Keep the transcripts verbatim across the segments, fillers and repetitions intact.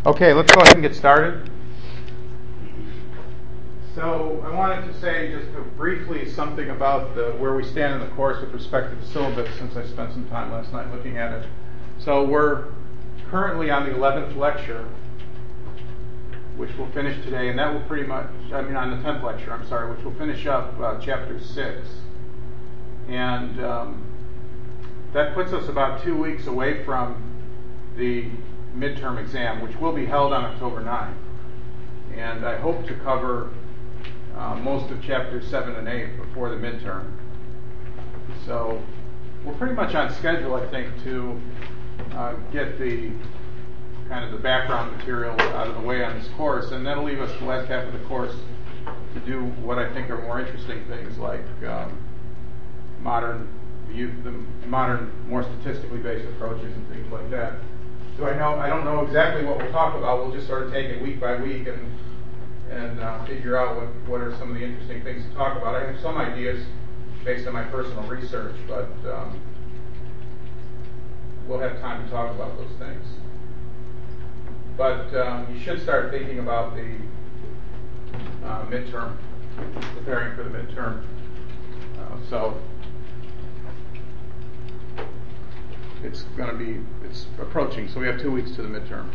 Okay, let's go ahead and get started. So I wanted to say just briefly something about the, where we stand in the course with respect to the syllabus, since I spent some time last night looking at it. So we're currently on the eleventh lecture, which will finish today, and that will pretty much, I mean on the tenth lecture, I'm sorry, which will finish up uh, chapter six. And um, that puts us about two weeks away from the midterm exam, which will be held on October ninth. And I hope to cover uh, most of chapters seven and eight before the midterm. So we're pretty much on schedule, I think, to uh, get the kind of the background material out of the way on this course, and that'll leave us the last half of the course to do what I think are more interesting things like um, modern view, the modern, more statistically based approaches and things like that. So I know I don't know exactly what we'll talk about. We'll just sort of take it week by week and and uh, figure out what, what are some of the interesting things to talk about. I have some ideas based on my personal research, but um, we'll have time to talk about those things. But um, you should start thinking about the uh, midterm, preparing for the midterm. Uh, so it's going to be, it's approaching, so we have two weeks to the midterm.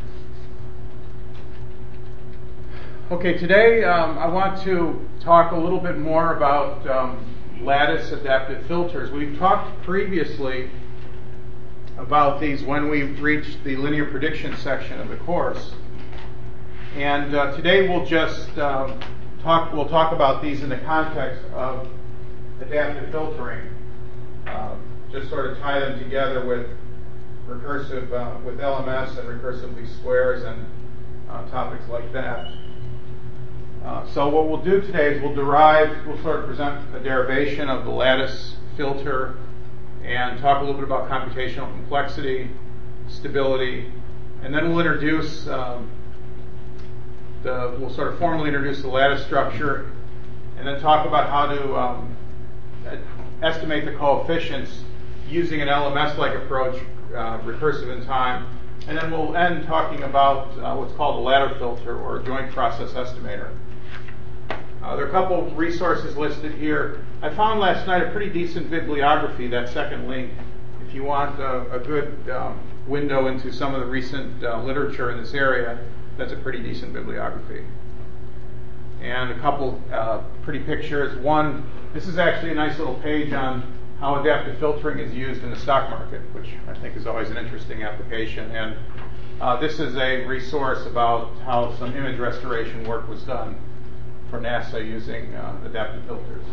Okay, today um, I want to talk a little bit more about um, lattice adaptive filters. We've talked previously about these when we reached the linear prediction section of the course. And uh, today we'll just um, talk, we'll talk about these in the context of adaptive filtering. Uh, just sort of tie them together with recursive, uh, with L M S and recursive least squares and uh, topics like that. Uh, so what we'll do today is we'll derive, we'll sort of present a derivation of the lattice filter and talk a little bit about computational complexity, stability, and then we'll introduce, um, the, we'll sort of formally introduce the lattice structure and then talk about how to um, estimate the coefficients using an L M S-like approach, uh, recursive in time, and then we'll end talking about uh, what's called a ladder filter or a joint process estimator. Uh, there are a couple of resources listed here. I found last night a pretty decent bibliography, that second link, if you want a, a good um, window into some of the recent uh, literature in this area. That's a pretty decent bibliography. And a couple uh, pretty pictures. One, this is actually a nice little page on how adaptive filtering is used in the stock market, which I think is always an interesting application. And uh, this is a resource about how some image restoration work was done for NASA using uh, adaptive filters.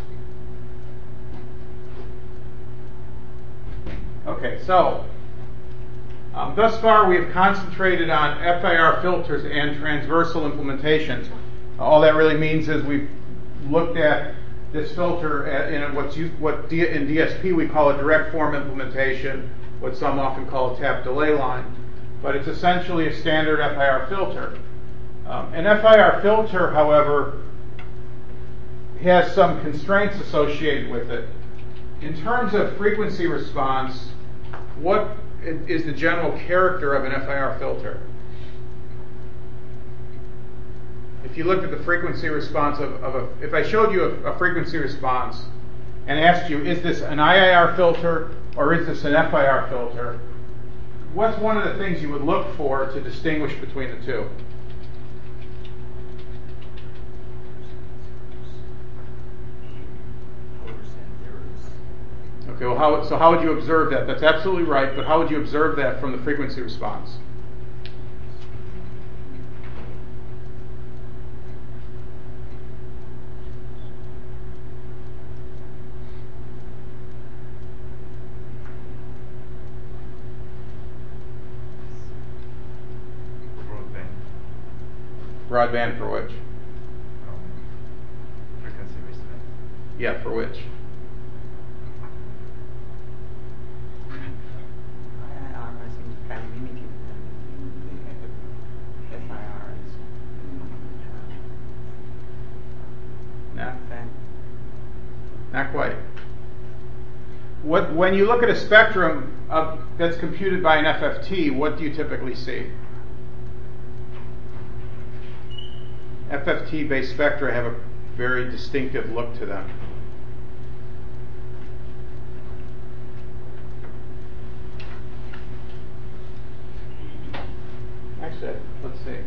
Okay, so um, thus far we have concentrated on F I R filters and transversal implementations. All that really means is we've looked at this filter in what's used, what in D S P we call a direct form implementation, what some often call a tap delay line, but it's essentially a standard F I R filter. Um, an F I R filter, however, has some constraints associated with it. In terms of frequency response, what is the general character of an F I R filter? If you looked at the frequency response of, of a, if I showed you a, a frequency response and asked you, is this an I I R filter or is this an F I R filter, what's one of the things you would look for to distinguish between the two? Okay, well, how, so how would you observe that? That's absolutely right, but how would you observe that from the frequency response? Broadband for which? Um, frequency response. Yeah, for which? I I R, I think, is kind of limited. The F I R is Not, fan. not quite. What, when you look at a spectrum of, that's computed by an F F T, what do you typically see? F F T-based spectra have a very distinctive look to them. Actually, let's see.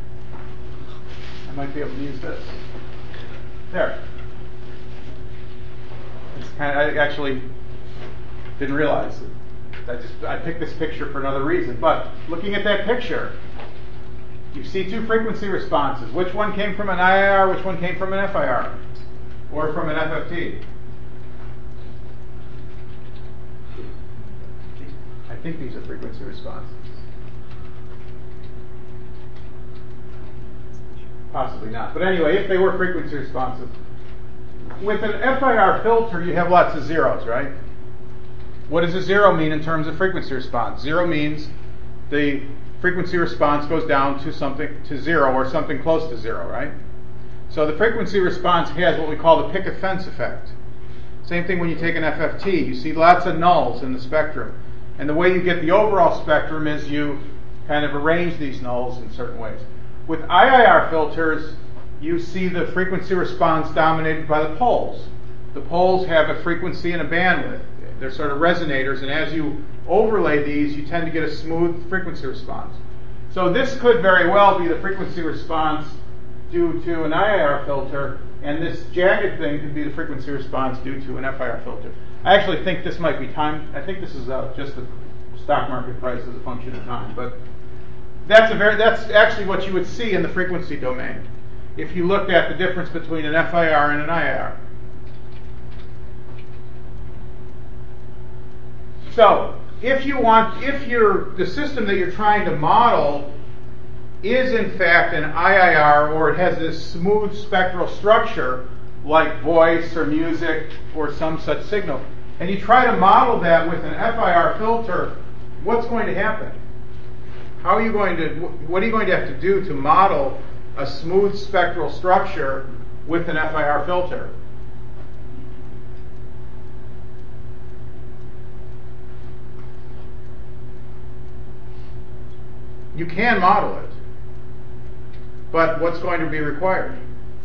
I might be able to use this. There. It's kind of, I actually didn't realize it. I just I picked this picture for another reason. But looking at that picture, you see two frequency responses. Which one came from an I I R? Which one came from an F I R? Or from an F F T? I think these are frequency responses. Possibly not. But anyway, if they were frequency responses, with an F I R filter, you have lots of zeros, right? What does a zero mean in terms of frequency response? Zero means the frequency response goes down to something to zero or something close to zero, right? So the frequency response has what we call the picket fence effect. Same thing when you take an F F T. You see lots of nulls in the spectrum. And the way you get the overall spectrum is you kind of arrange these nulls in certain ways. With I I R filters, you see the frequency response dominated by the poles. The poles have a frequency and a bandwidth. They're sort of resonators, and as you overlay these, you tend to get a smooth frequency response. So this could very well be the frequency response due to an I I R filter, and this jagged thing could be the frequency response due to an F I R filter. I actually think this might be time. I think this is uh, just the stock market price as a function of time, but that's a very that's actually what you would see in the frequency domain if you looked at the difference between an F I R and an I I R. So, if you want, if you're, the system that you're trying to model is in fact an I I R, or it has this smooth spectral structure like voice or music or some such signal, and you try to model that with an F I R filter, what's going to happen? How are you going to, what are you going to have to do to model a smooth spectral structure with an F I R filter? You can model it, but what's going to be required?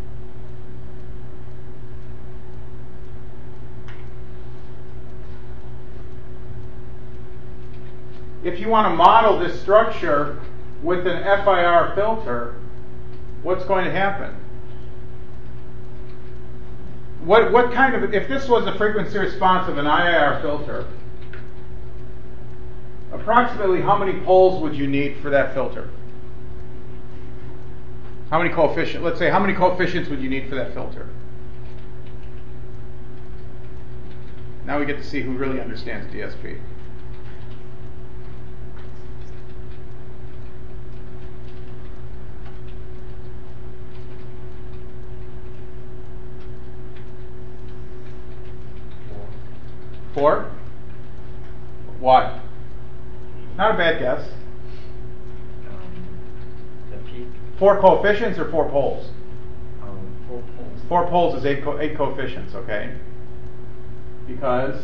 If you want to model this structure with an F I R filter, what's going to happen? What, what kind of, if this was a frequency response of an I I R filter, approximately how many poles would you need for that filter? How many coefficients? Let's say, how many coefficients would you need for that filter? Now we get to see who really understands D S P. Four? Why? Not a bad guess. Um, the peak. Four coefficients or four poles? Um, four poles. Four poles is eight, co- eight coefficients, okay? Because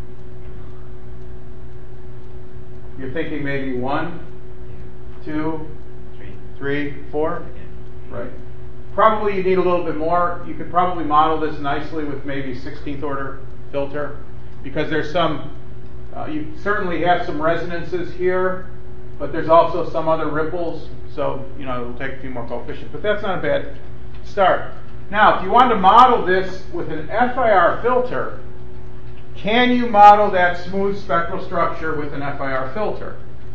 you're thinking maybe one, two, Three. three, four? Yeah. Right. Probably you need a little bit more. You could probably model this nicely with maybe sixteenth order filter, because there's some, uh, you certainly have some resonances here, but there's also some other ripples, so, you know, it'll take a few more coefficients. But that's not a bad start. Now, if you want to model this with an F I R filter, can you model that smooth spectral structure with an F I R filter?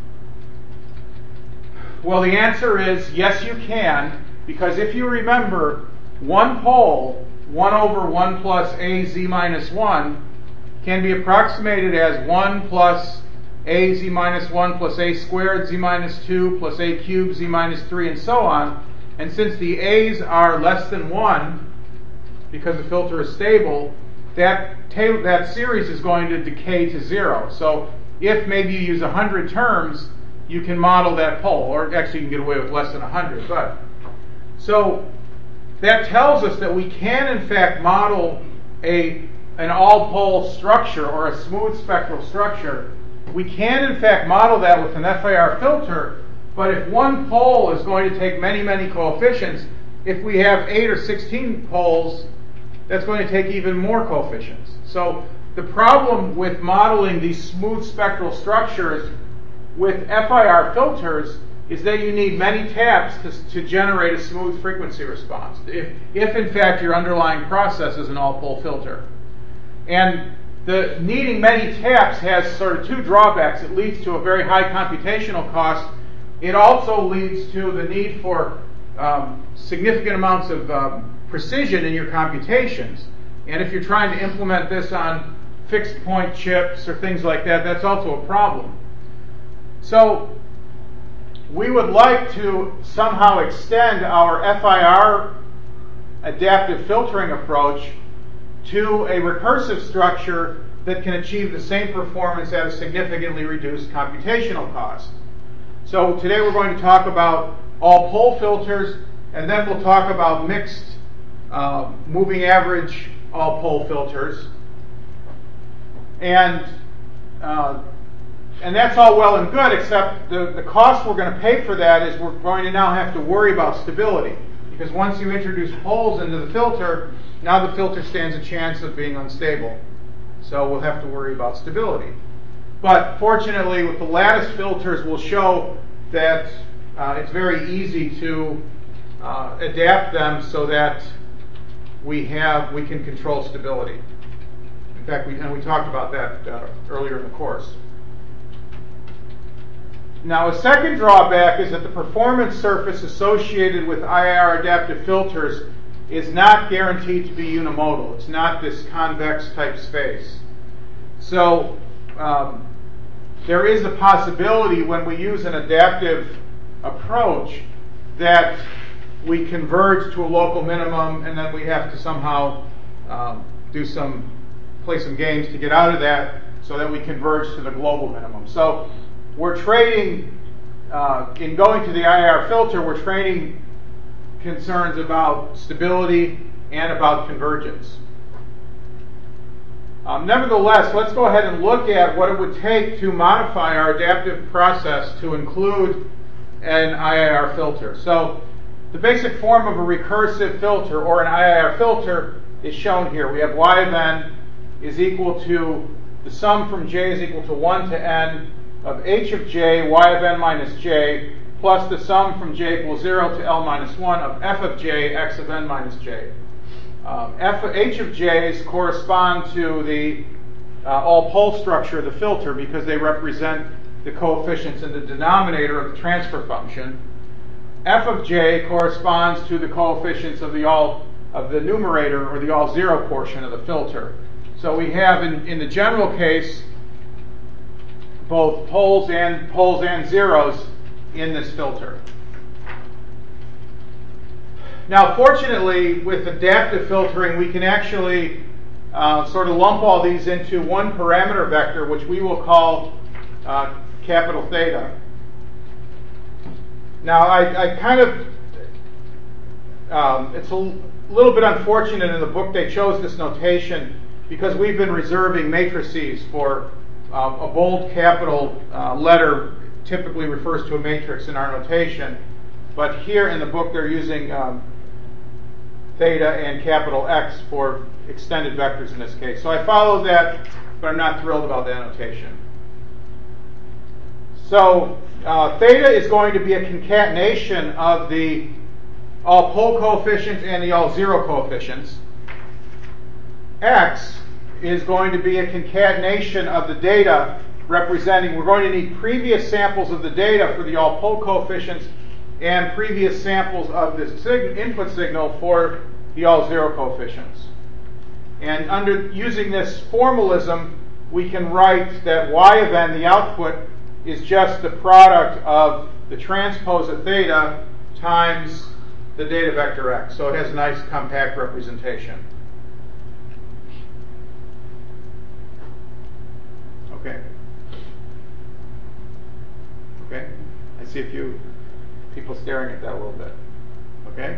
Well, the answer is yes, you can, because if you remember, one pole, one over one plus a z minus one, can be approximated as one plus a z minus one plus a squared z minus two plus a cubed z minus three, and so on. And since the a's are less than one, because the filter is stable, that, ta- that series is going to decay to zero. So if maybe you use one hundred terms, you can model that pole, or actually you can get away with less than one hundred. But so that tells us that we can in fact model a an all-pole structure or a smooth spectral structure. We can in fact model that with an F I R filter, but if one pole is going to take many, many coefficients, if we have eight or sixteen poles, that's going to take even more coefficients. So the problem with modeling these smooth spectral structures with F I R filters is that you need many taps to, to generate a smooth frequency response, if, if in fact your underlying process is an all-pole filter. And the needing many taps has sort of two drawbacks. It leads to a very high computational cost. It also leads to the need for um, significant amounts of um, precision in your computations. And if you're trying to implement this on fixed point chips or things like that, that's also a problem. So we would like to somehow extend our F I R adaptive filtering approach to a recursive structure that can achieve the same performance at a significantly reduced computational cost. So today we're going to talk about all pole filters, and then we'll talk about mixed uh, moving average all pole filters. And uh, And that's all well and good, except the, the cost we're going to pay for that is we're going to now have to worry about stability. Because once you introduce poles into the filter, now the filter stands a chance of being unstable. So we'll have to worry about stability. But fortunately, with the lattice filters, we'll show that uh, it's very easy to uh, adapt them so that we have we can control stability. In fact, we, and we talked about that uh, earlier in the course. Now, a second drawback is that the performance surface associated with I I R adaptive filters is not guaranteed to be unimodal. It's not this convex type space. So um, there is a possibility when we use an adaptive approach that we converge to a local minimum, and then we have to somehow um, do some play some games to get out of that so that we converge to the global minimum. So we're trading, uh, in going to the I I R filter, we're trading concerns about stability and about convergence. Um, nevertheless, let's go ahead and look at what it would take to modify our adaptive process to include an I I R filter. So the basic form of a recursive filter or an I I R filter is shown here. We have y of n is equal to the sum from j is equal to one to n of h of j, y of n minus j, plus the sum from j equals zero to l minus one of f of j, x of n minus j. Um, f of, h of j's correspond to the uh, all-pole structure of the filter because they represent the coefficients in the denominator of the transfer function. F of j corresponds to the coefficients of the all of the numerator or the all zero portion of the filter. So we have in, in the general case both poles and poles and zeros in this filter. Now, fortunately, with adaptive filtering, we can actually uh, sort of lump all these into one parameter vector, which we will call uh, capital theta. Now, I, I kind of, um, it's a little bit unfortunate in the book they chose this notation because we've been reserving matrices for uh, a bold capital uh, letter typically refers to a matrix in our notation. But here in the book they're using um, theta and capital X for extended vectors in this case. So I followed that, but I'm not thrilled about that notation. So uh, theta is going to be a concatenation of the all pole coefficients and the all zero coefficients. X is going to be a concatenation of the data representing, we're going to need previous samples of the data for the all pole coefficients and previous samples of the sig- input signal for the all zero coefficients. And under using this formalism, we can write that y of n, the output, is just the product of the transpose of theta times the data vector x. So it has a nice compact representation. Okay. Okay. I see a few people staring at that a little bit. Okay.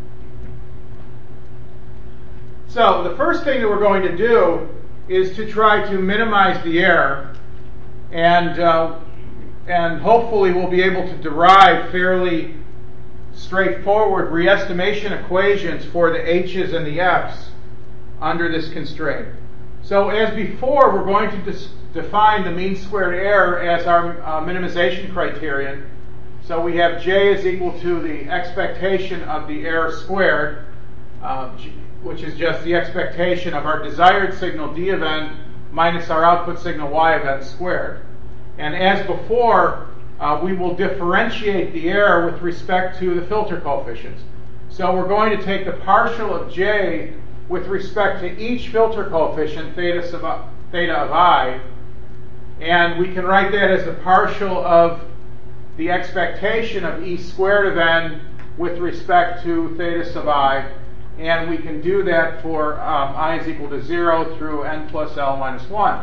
So the first thing that we're going to do is to try to minimize the error, and uh, and hopefully we'll be able to derive fairly straightforward re-estimation equations for the h's and the f's under this constraint. So as before, we're going to dis- define the mean squared error as our uh, minimization criterion. So we have j is equal to the expectation of the error squared, uh, g- which is just the expectation of our desired signal d of n minus our output signal y of n squared. And as before, uh, we will differentiate the error with respect to the filter coefficients. So we're going to take the partial of j with respect to each filter coefficient, theta, sub, theta of I, and we can write that as the partial of the expectation of e squared of n with respect to theta sub I, and we can do that for um, I is equal to zero through n plus L minus one.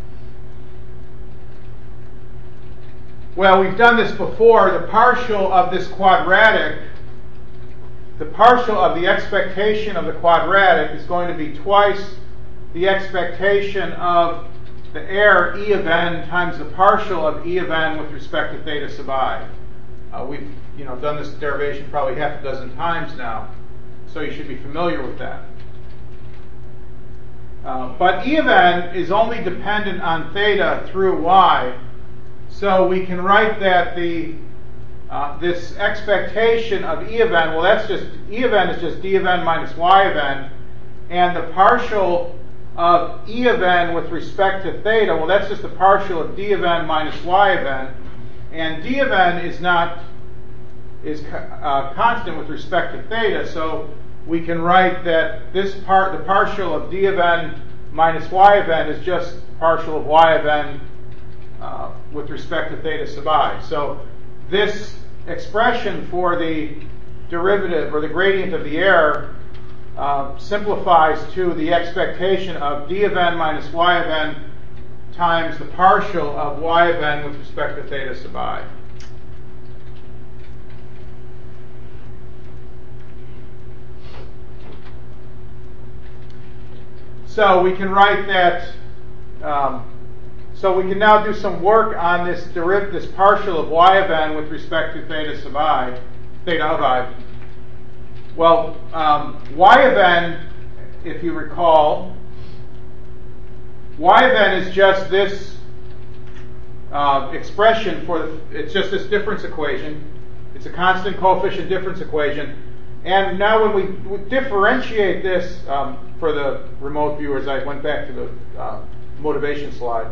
Well, we've done this before. The partial of this quadratic, the partial of the expectation of the quadratic is going to be twice the expectation of the error e of n times the partial of e of n with respect to theta sub I. Uh, we've you know done this derivation probably half a dozen times now, so you should be familiar with that. Uh, but e of n is only dependent on theta through y, so we can write that the uh, this expectation of e of n, well, that's just e of n is just d of n minus y of n, and the partial of e of n with respect to theta, well, that's just the partial of d of n minus y of n, and d of n is not is uh, constant with respect to theta, so we can write that this part, the partial of d of n minus y of n, is just partial of y of n uh, with respect to theta sub I. So this expression for the derivative or the gradient of the error uh, simplifies to the expectation of d of n minus y of n times the partial of y of n with respect to theta sub I. So we can write that, um, so we can now do some work on this deriv- this partial of y of n with respect to theta sub I, theta of I. Well, um, y of n, if you recall, y of n is just this uh, expression for the, it's just this difference equation. It's a constant coefficient difference equation. And now when we, we differentiate this, um, for the remote viewers, I went back to the uh, motivation slide.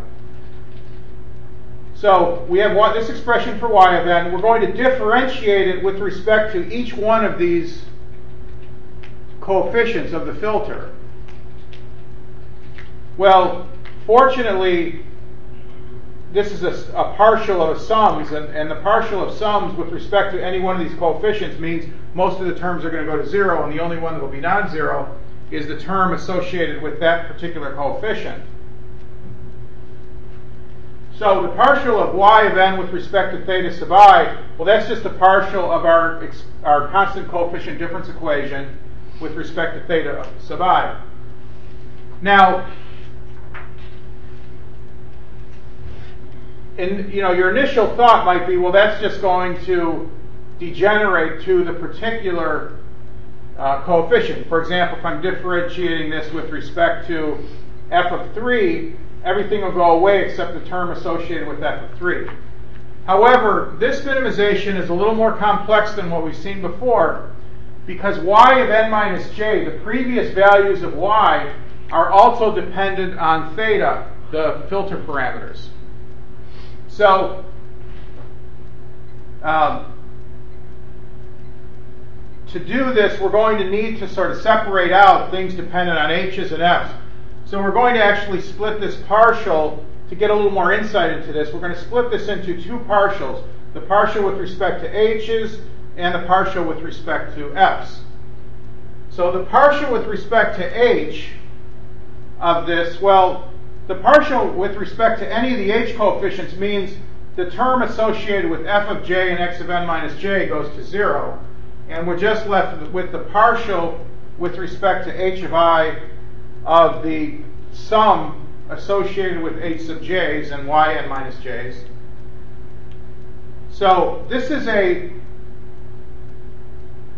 So we have y, this expression for y of n. We're going to differentiate it with respect to each one of these coefficients of the filter. Well, fortunately, this is a, a partial of sums, and, and the partial of sums with respect to any one of these coefficients means most of the terms are going to go to zero, and the only one that will be non-zero is the term associated with that particular coefficient. So the partial of y of n with respect to theta sub I, well, that's just the partial of our, our constant coefficient difference equation with respect to theta sub I. Now, and you know, your initial thought might be, well, that's just going to degenerate to the particular uh, coefficient. For example, if I'm differentiating this with respect to f of three, everything will go away except the term associated with f of three. However, this minimization is a little more complex than what we've seen before, because y of n minus j, the previous values of y, are also dependent on theta, the filter parameters. So, um, to do this, we're going to need to sort of separate out things dependent on h's and f's. So we're going to actually split this partial to get a little more insight into this. We're going to split this into two partials, the partial with respect to h's and the partial with respect to f's. So the partial with respect to h of this, well, the partial with respect to any of the h coefficients means the term associated with f of j and x of n minus j goes to zero. And we're just left with the partial with respect to h of I of the sum associated with h sub j's and yn minus j's. So this is a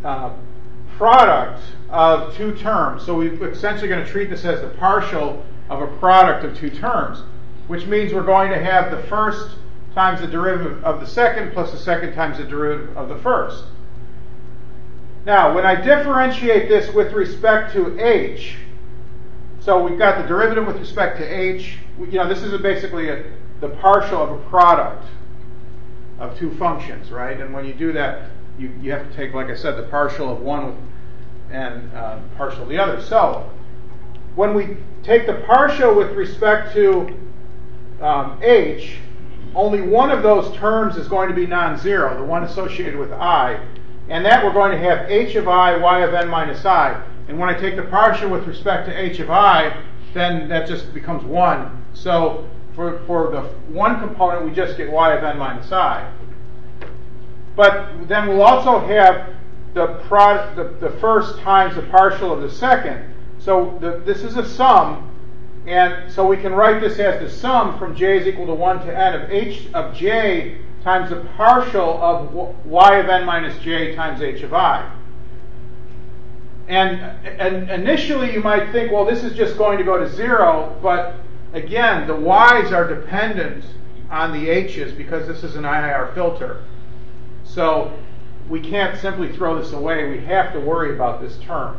uh, product of two terms. So we're essentially going to treat this as the partial of a product of two terms, which means we're going to have the first times the derivative of the second plus the second times the derivative of the first. Now, when I differentiate this with respect to h, so we've got the derivative with respect to h, you know, this is a basically a, the partial of a product of two functions, right? And when you do that, you, you have to take, like I said, the partial of one and uh, partial of the other. So when we take the partial with respect to um, h, only one of those terms is going to be non-zero, the one associated with I. And that we're going to have h of I, y of n minus I. And when I take the partial with respect to h of I, then that just becomes one. So for, for the one component, we just get y of n minus I. But then we'll also have the, product, the, the first times the partial of the second. So the, this is a sum. And so we can write this as the sum from j is equal to one to n of h of j times the partial of y of n minus j times h of I. And, and initially you might think, well, this is just going to go to zero, but again, the y's are dependent on the h's because this is an I I R filter. So we can't simply throw this away. We have to worry about this term.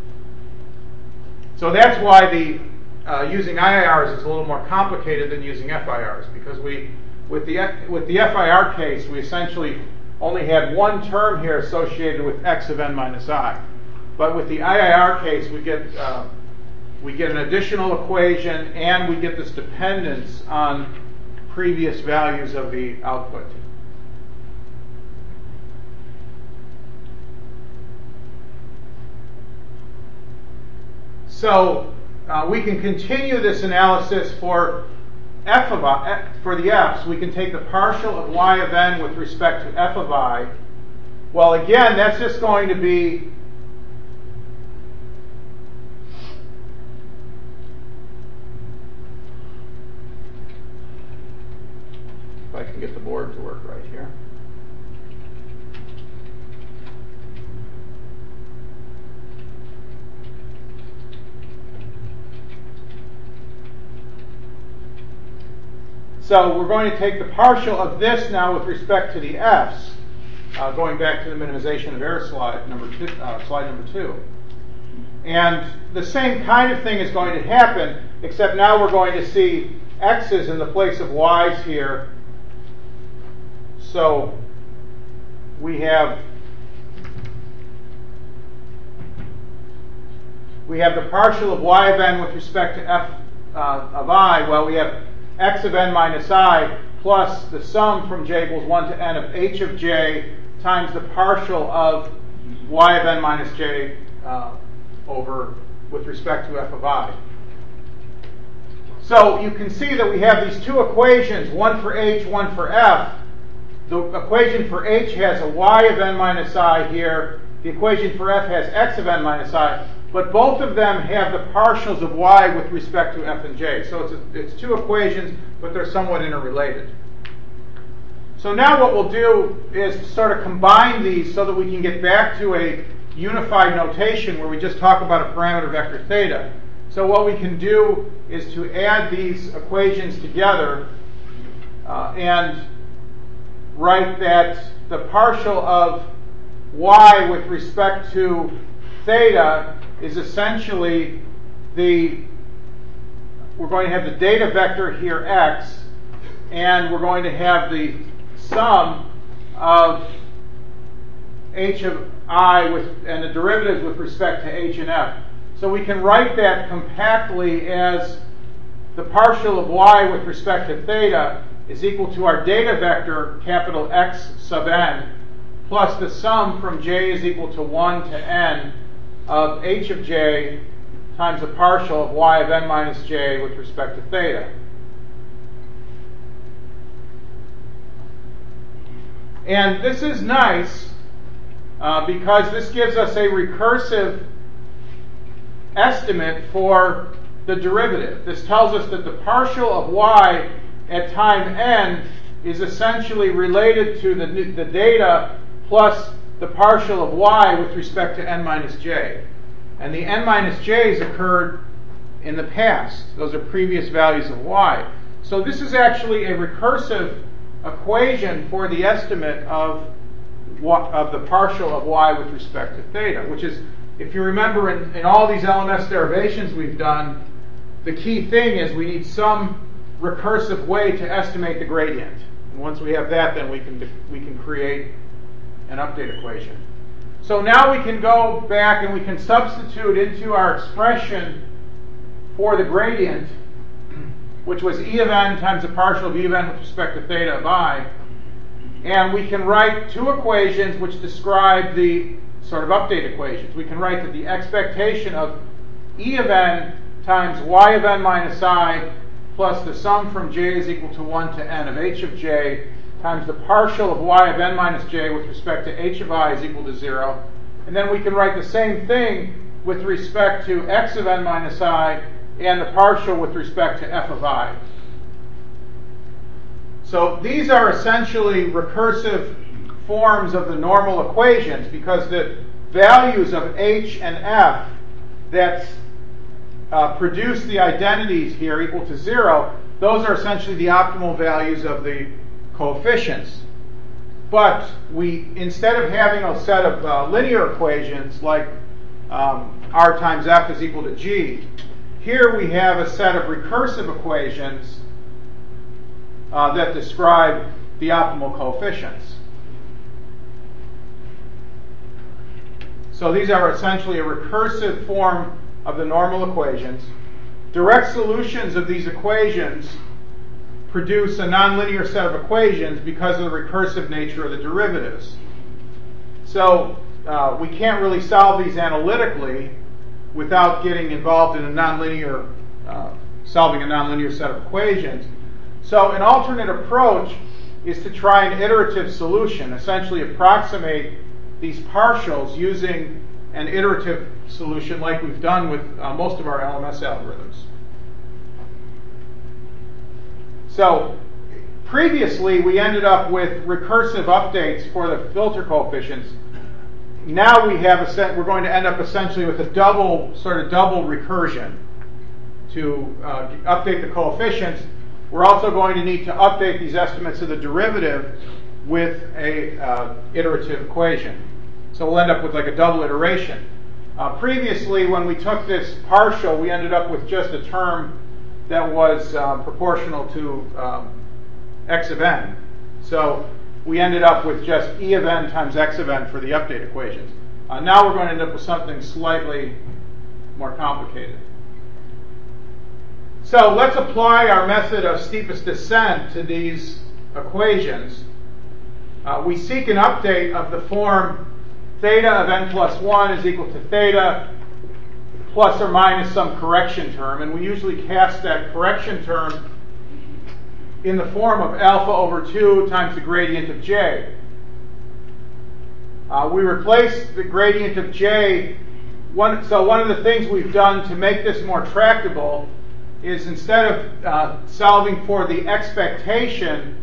So that's why the uh, using I I Rs is a little more complicated than using F I Rs, because we With the, with the F I R case, we essentially only had one term here associated with x of n minus I. But with the I I R case, we get, uh, we get an additional equation and we get this dependence on previous values of the output. So uh, we can continue this analysis for f of I, for the f's. We can take the partial of y of n with respect to f of I. Well, again, that's just going to be if I can get the board to work right here. So we're going to take the partial of this now with respect to the f's, uh, going back to the minimization of error slide number two, uh, slide number two. And the same kind of thing is going to happen, except now we're going to see x's in the place of y's here. So we have we have the partial of y of n with respect to f uh, of I. Well, we have x of n minus I plus the sum from j equals one to n of h of j times the partial of y of n minus j uh, over with respect to f of I. So you can see that we have these two equations, one for h, one for f. The equation for h has a y of n minus I here. The equation for f has x of n minus I. But both of them have the partials of y with respect to f and j. So it's, a, it's two equations, but they're somewhat interrelated. So now what we'll do is sort of combine these so that we can get back to a unified notation where we just talk about a parameter vector theta. So what we can do is to add these equations together uh, and write that the partial of y with respect to theta is essentially the, we're going to have the data vector here x, and we're going to have the sum of h of I with, and the derivatives with respect to h and f. So we can write that compactly as the partial of y with respect to theta is equal to our data vector, capital X sub n, plus the sum from j is equal to one to n of h of j times the partial of y of n minus j with respect to theta. And this is nice uh, because this gives us a recursive estimate for the derivative. This tells us that the partial of y at time n is essentially related to the, the data plus the partial of y with respect to n minus j. And the n minus j's occurred in the past. Those are previous values of y. So this is actually a recursive equation for the estimate of, of the partial of y with respect to theta, which is, if you remember in, in all these L M S derivations we've done, the key thing is we need some recursive way to estimate the gradient. And once we have that, then we can, we can create an update equation. So now we can go back and we can substitute into our expression for the gradient, which was e of n times the partial of e of n with respect to theta of I. And we can write two equations which describe the sort of update equations. We can write that the expectation of e of n times y of n minus I plus the sum from j is equal to one to n of h of j times the partial of y of n minus j with respect to h of I is equal to zero. And then we can write the same thing with respect to x of n minus I and the partial with respect to f of I. So these are essentially recursive forms of the normal equations because the values of h and f that uh, produce the identities here equal to zero, those are essentially the optimal values of the coefficients. But we, instead of having a set of uh, linear equations like um, r times f is equal to g, here we have a set of recursive equations uh, that describe the optimal coefficients. So these are essentially a recursive form of the normal equations. Direct solutions of these equations produce a nonlinear set of equations because of the recursive nature of the derivatives. So uh, we can't really solve these analytically without getting involved in a nonlinear, uh, solving a nonlinear set of equations. So an alternate approach is to try an iterative solution, essentially approximate these partials using an iterative solution like we've done with uh, most of our L M S algorithms. So previously we ended up with recursive updates for the filter coefficients. Now we have a set, we're going to end up essentially with a double, sort of double recursion to uh, update the coefficients. We're also going to need to update these estimates of the derivative with a uh, iterative equation. So we'll end up with like a double iteration. Uh, previously, when we took this partial, we ended up with just a term that was uh, proportional to um, x of n. So we ended up with just e of n times x of n for the update equations. Uh, now we're going to end up with something slightly more complicated. So let's apply our method of steepest descent to these equations. Uh, we seek an update of the form theta of n plus one is equal to theta plus or minus some correction term. And we usually cast that correction term in the form of alpha over two times the gradient of j. Uh, we replace the gradient of j. One, so one of the things we've done to make this more tractable is instead of uh, solving for the expectation,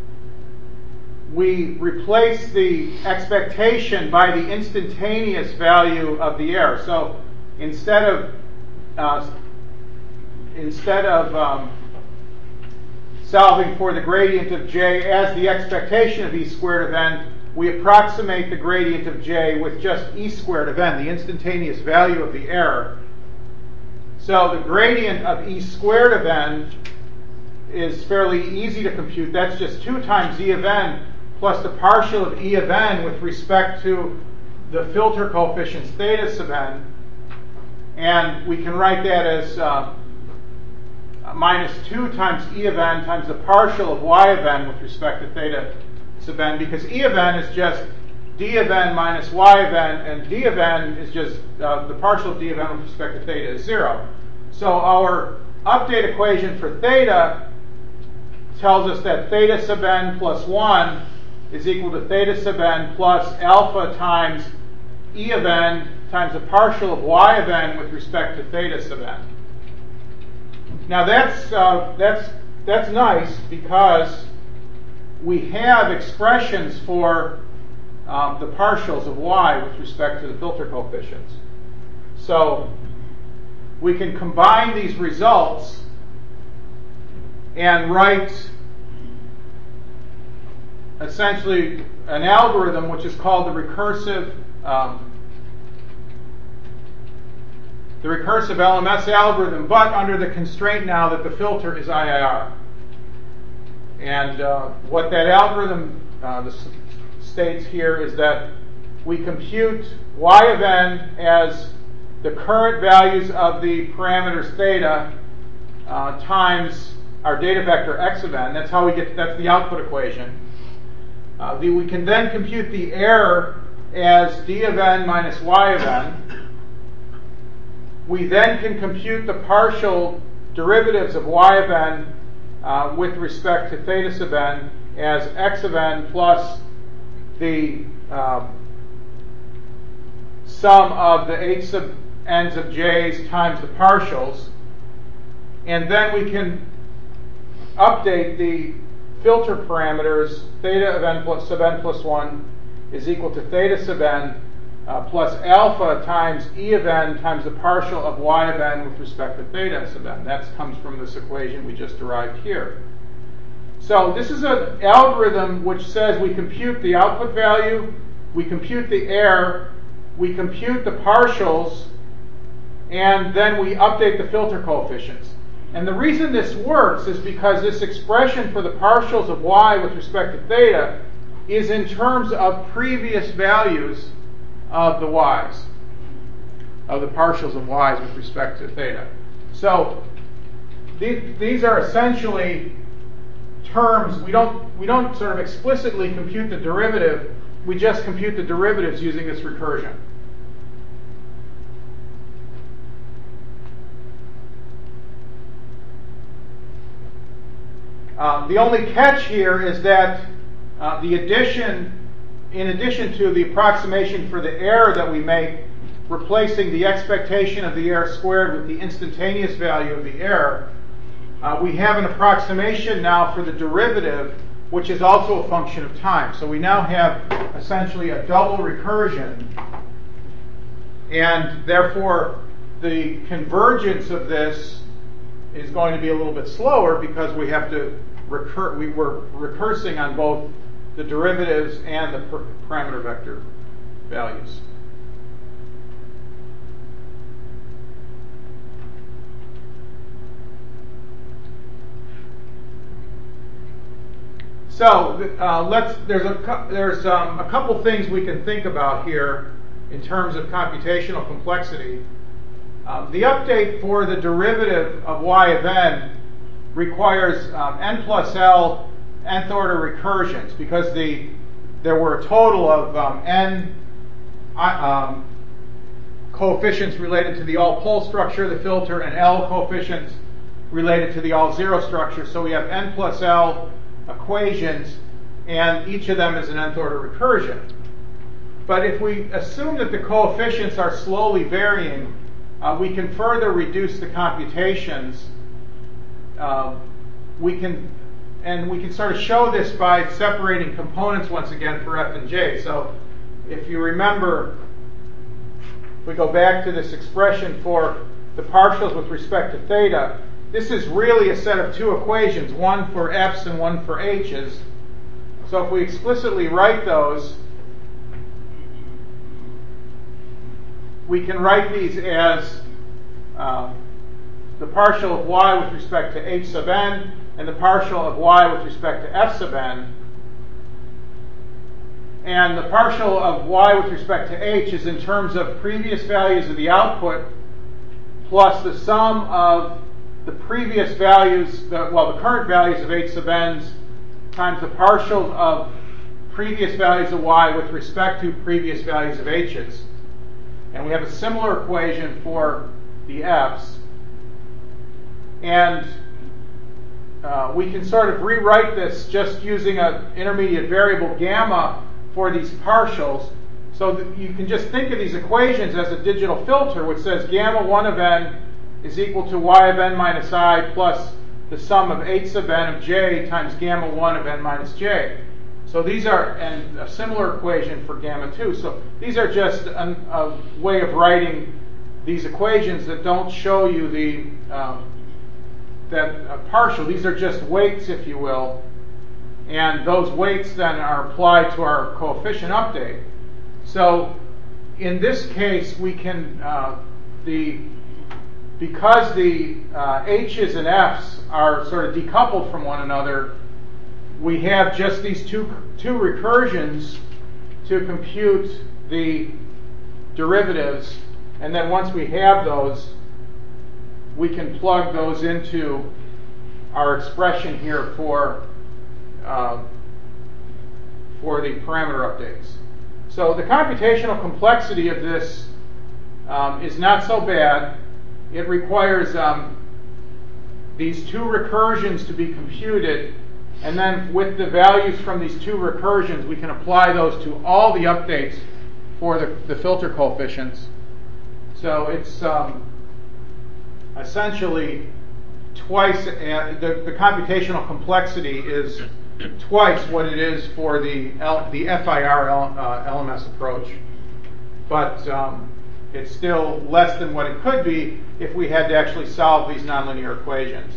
we replace the expectation by the instantaneous value of the error. So instead of uh, instead of um, solving for the gradient of j as the expectation of e squared of n, we approximate the gradient of j with just e squared of n, the instantaneous value of the error. So the gradient of e squared of n is fairly easy to compute. That's just two times e of n plus the partial of e of n with respect to the filter coefficients theta sub n. And we can write that as uh, minus two times e of n times the partial of y of n with respect to theta sub n, because e of n is just d of n minus y of n, and d of n is just uh, the partial of d of n with respect to theta is zero. So our update equation for theta tells us that theta sub n plus one is equal to theta sub n plus alpha times e of n times the partial of y of n with respect to theta sub n. Now that's uh, that's that's nice because we have expressions for um, the partials of y with respect to the filter coefficients. So we can combine these results and write essentially an algorithm which is called the recursive um, the recursive L M S algorithm, but under the constraint now that the filter is I I R. And uh, what that algorithm uh, the states here is that we compute y of n as the current values of the parameters theta uh, times our data vector x of n. That's how we get, that's the output equation. Uh, the, we can then compute the error as d of n minus y of n. We then can compute the partial derivatives of y of n uh, with respect to theta sub n as x of n plus the uh, sum of the h sub n's of j's times the partials. And then we can update the filter parameters. Theta of n plus sub n plus one is equal to theta sub n uh, plus alpha times e of n times the partial of y of n with respect to theta sub n. That comes from this equation we just derived here. So this is an algorithm which says we compute the output value, we compute the error, we compute the partials, and then we update the filter coefficients. And the reason this works is because this expression for the partials of y with respect to theta is in terms of previous values of the y's, of the partials of y's with respect to theta. So these, these are essentially terms. We don't, we don't sort of explicitly compute the derivative, we just compute the derivatives using this recursion. Um, the only catch here is that uh, the addition, in addition to the approximation for the error that we make, replacing the expectation of the error squared with the instantaneous value of the error, uh, we have an approximation now for the derivative, which is also a function of time. So we now have essentially a double recursion, and therefore the convergence of this is going to be a little bit slower because we have to recur, we were recursing on both the derivatives and the per parameter vector values. So uh, let's. There's a there's um, a couple things we can think about here in terms of computational complexity. Um, the update for the derivative of y of n requires um, n plus l nth order recursions because the there were a total of um, n um, coefficients related to the all pole structure of the filter and l coefficients related to the all zero structure. So we have n plus l equations, and each of them is an nth order recursion. But if we assume that the coefficients are slowly varying, uh, we can further reduce the computations. Uh, we can, and we can sort of show this by separating components once again for f and j. So if you remember, if we go back to this expression for the partials with respect to theta, this is really a set of two equations, one for f's and one for h's. So if we explicitly write those, we can write these as um, the partial of y with respect to h sub n and the partial of y with respect to f sub n. And the partial of y with respect to h is in terms of previous values of the output plus the sum of the previous values, the, well, the current values of h sub n's times the partials of previous values of y with respect to previous values of h's. And we have a similar equation for the f's. And uh, we can sort of rewrite this just using an intermediate variable gamma for these partials. So that you can just think of these equations as a digital filter, which says gamma one of n is equal to y of n minus I plus the sum of h sub n of j times gamma one of n minus j. So these are, and a similar equation for gamma two. So these are just an, a way of writing these equations that don't show you the um, that uh, partial. These are just weights, if you will, and those weights then are applied to our coefficient update. So in this case, we can uh, the because the uh, H's and F's are sort of decoupled from one another, we have just these two two recursions to compute the derivatives, and then once we have those, we can plug those into our expression here for uh, for the parameter updates. So the computational complexity of this um, is not so bad. It requires um, these two recursions to be computed, and then with the values from these two recursions, we can apply those to all the updates for the, the filter coefficients. So it's um, essentially twice, uh, the, the computational complexity is twice what it is for the L, the F I R L, uh, L M S approach, but um, it's still less than what it could be if we had to actually solve these nonlinear equations.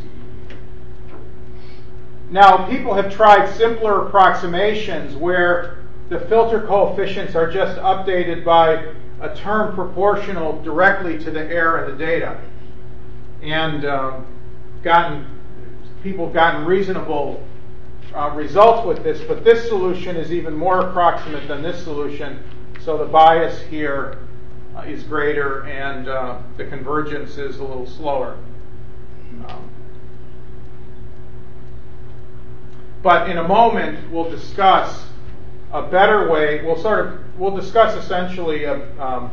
Now, people have tried simpler approximations where the filter coefficients are just updated by a term proportional directly to the error in the data, and um, gotten people have gotten reasonable uh, results with this. But this solution is even more approximate than this solution, so the bias here uh, is greater, and uh, the convergence is a little slower. Um, but in a moment, we'll discuss a better way. We'll sort of we'll discuss essentially a, um,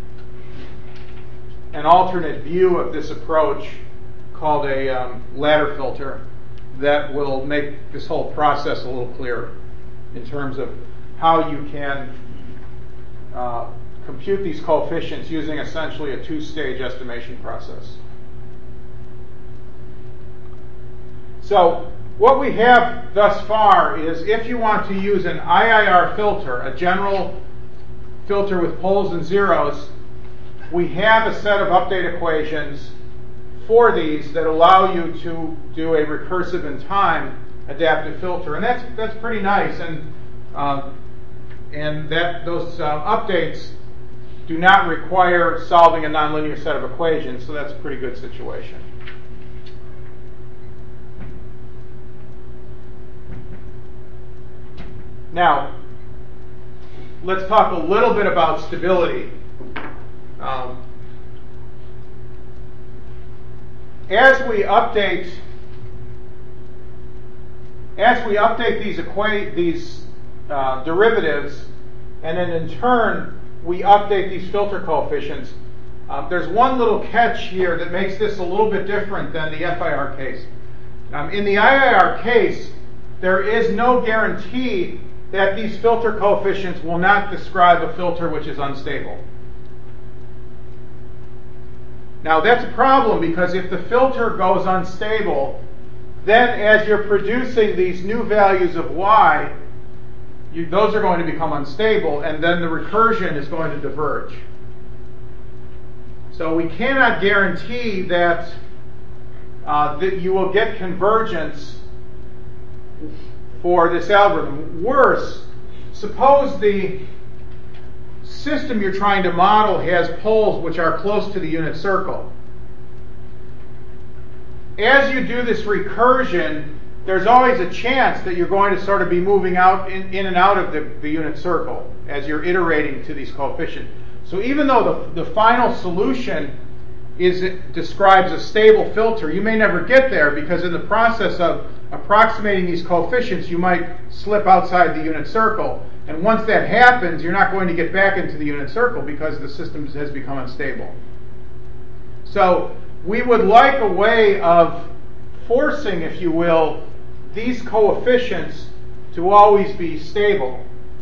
an alternate view of this approach called a um, ladder filter that will make this whole process a little clearer in terms of how you can uh, compute these coefficients using essentially a two-stage estimation process. So what we have thus far is, if you want to use an I I R filter, a general filter with poles and zeros, we have a set of update equations for these that allow you to do a recursive in time adaptive filter, and that's that's pretty nice. And uh, and that those uh, updates do not require solving a nonlinear set of equations, so that's a pretty good situation. Now, let's talk a little bit about stability. Um, as we update, as we update these equa- these uh, derivatives, and then in turn we update these filter coefficients, um, there's one little catch here that makes this a little bit different than the F I R case. Um, in the I I R case, there is no guarantee that these filter coefficients will not describe a filter which is unstable. Now that's a problem, because if the filter goes unstable, then as you're producing these new values of y, you, those are going to become unstable, and then the recursion is going to diverge. So we cannot guarantee that, uh, that you will get convergence for this algorithm. Worse, suppose the system you're trying to model has poles which are close to the unit circle. As you do this recursion, there's always a chance that you're going to sort of be moving out in, in and out of the, the unit circle as you're iterating to these coefficients. So even though the, the final solution is describes a stable filter, you may never get there, because in the process of approximating these coefficients, you might slip outside the unit circle. And once that happens, you're not going to get back into the unit circle because the system has become unstable. So we would like a way of forcing, if you will, these coefficients to always be stable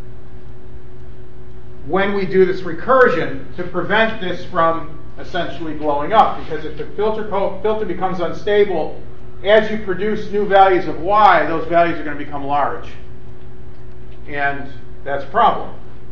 when we do this recursion, to prevent this from essentially blowing up. Because if the filter, co- filter becomes unstable, as you produce new values of y, those values are going to become large. and that's a problem.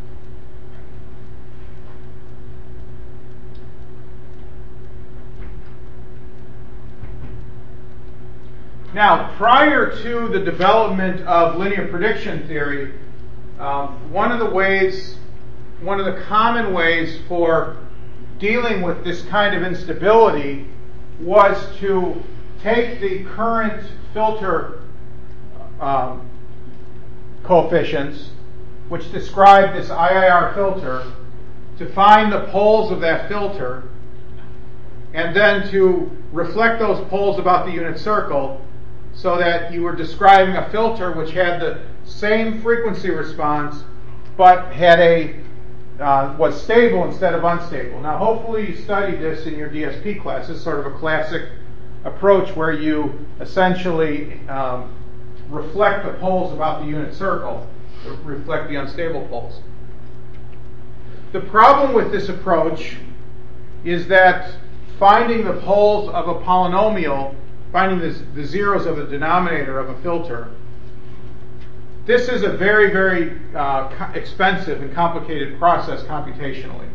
Now, prior to the development of linear prediction theory, um, one of the ways, one of the common ways for dealing with this kind of instability was to take the current filter um, coefficients, which describe this I I R filter, to find the poles of that filter, and then to reflect those poles about the unit circle, so that you were describing a filter which had the same frequency response, but had a uh, was stable instead of unstable. Now, hopefully, you studied this in your D S P class. It's sort of a classic approach where you essentially um, reflect the poles about the unit circle, reflect the unstable poles. The problem with this approach is that finding the poles of a polynomial, finding the, the zeros of the denominator of a filter, this is a very, very uh, co- expensive and complicated process computationally.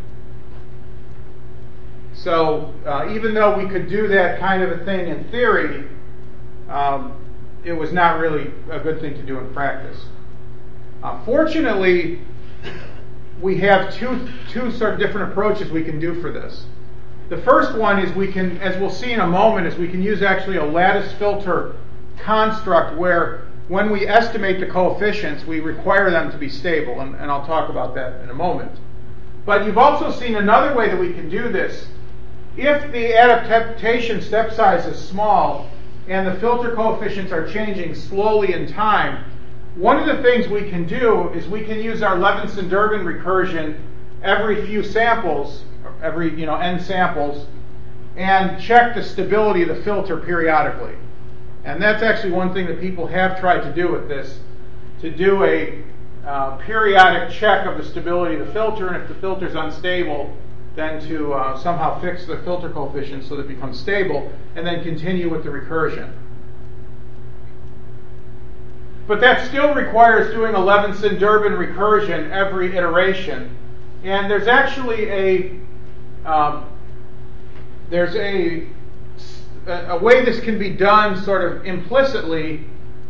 So uh, even though we could do that kind of a thing in theory, um, it was not really a good thing to do in practice. Uh, fortunately, we have two, two sort of different approaches we can do for this. The first one is we can, as we'll see in a moment, is we can use actually a lattice filter construct where when we estimate the coefficients, we require them to be stable, and, and I'll talk about that in a moment. But you've also seen another way that we can do this. If the adaptation step size is small and the filter coefficients are changing slowly in time, one of the things we can do is we can use our Levinson-Durbin recursion every few samples, every you know n samples, and check the stability of the filter periodically. And that's actually one thing that people have tried to do with this, to do a uh, periodic check of the stability of the filter, and if the filter is unstable, then to uh, somehow fix the filter coefficient so that it becomes stable, and then continue with the recursion. But that still requires doing a Levinson-Durbin recursion every iteration. And there's actually a um, there's a a way this can be done sort of implicitly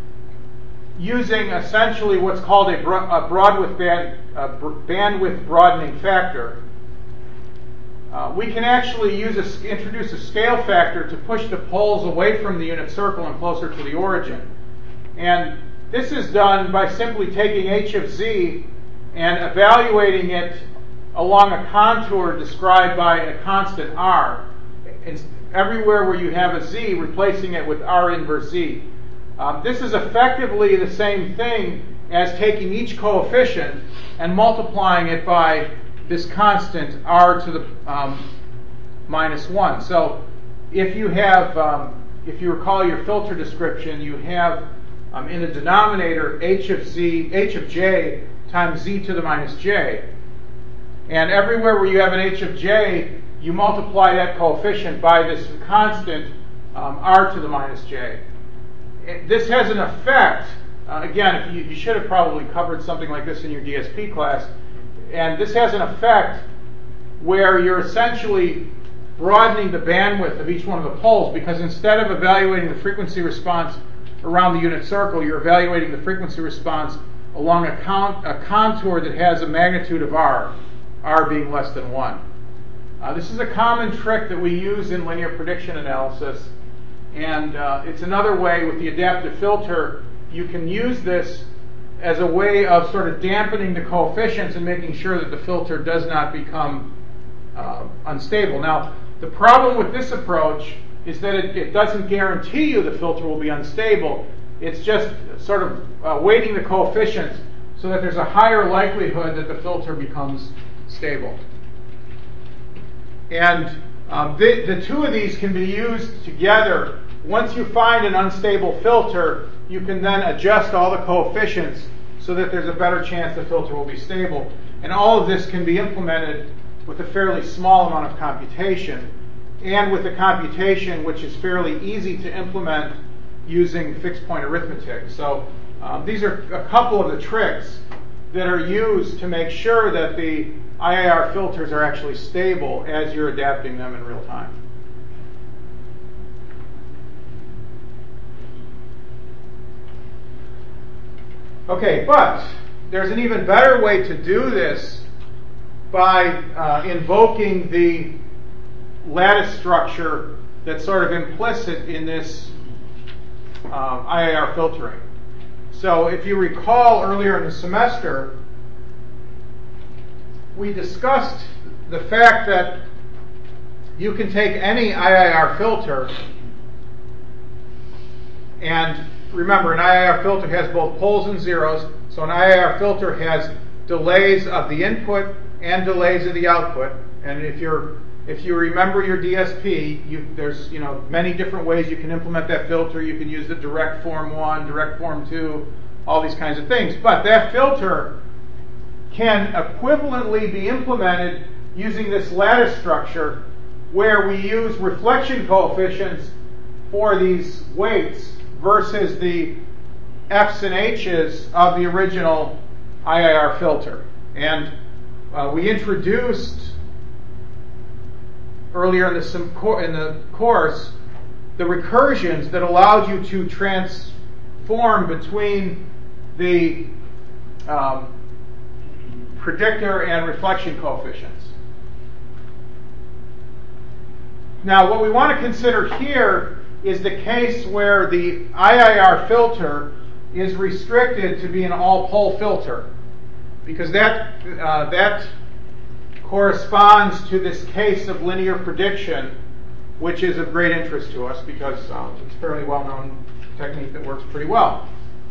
using essentially what's called a, bro- a broadwidth band, a br- bandwidth broadening factor. Uh, we can actually use a, introduce a scale factor to push the poles away from the unit circle and closer to the origin. And this is done by simply taking h of z and evaluating it along a contour described by a constant r. It's everywhere where you have a z, replacing it with r inverse z. Um, this is effectively the same thing as taking each coefficient and multiplying it by this constant r to the um, minus one. So if you have, um, if you recall your filter description, you have um, in the denominator h of z, h of j times z to the minus j. And everywhere where you have an h of j, you multiply that coefficient by this constant um, r to the minus j. It, this has an effect. Uh, again, if you, you should have probably covered something like this in your D S P class. And this has an effect where you're essentially broadening the bandwidth of each one of the poles, because instead of evaluating the frequency response around the unit circle, you're evaluating the frequency response along a, con- a contour that has a magnitude of r, r being less than one. Uh, this is a common trick that we use in linear prediction analysis, and uh, it's another way with the adaptive filter. You can use this as a way of sort of dampening the coefficients and making sure that the filter does not become uh, unstable. Now, the problem with this approach is that it, it doesn't guarantee you the filter will be unstable. It's just sort of uh, weighting the coefficients so that there's a higher likelihood that the filter becomes stable. And um, the, the two of these can be used together. Once you find an unstable filter, you can then adjust all the coefficients so that there's a better chance the filter will be stable. And all of this can be implemented with a fairly small amount of computation, and with a computation which is fairly easy to implement using fixed point arithmetic. So um, these are a couple of the tricks that are used to make sure that the I I R filters are actually stable as you're adapting them in real time. Okay, but there's an even better way to do this by uh, invoking the lattice structure that's sort of implicit in this um, I I R filtering. So if you recall earlier in the semester, we discussed the fact that you can take any I I R filter, and remember, an I I R filter has both poles and zeros, so an I I R filter has delays of the input and delays of the output. And if you're if you remember your D S P, you, there's you know many different ways you can implement that filter. You can use the direct form one, direct form two, all these kinds of things. But that filter can equivalently be implemented using this lattice structure, where we use reflection coefficients for these weights versus the F's and H's of the original I I R filter. And uh, we introduced earlier in the, in the course the recursions that allowed you to transform between the um, predictor and reflection coefficients. Now, what we want to consider here is the case where the I I R filter is restricted to be an all-pole filter, because that uh, that corresponds to this case of linear prediction, which is of great interest to us because um, it's a fairly well-known technique that works pretty well.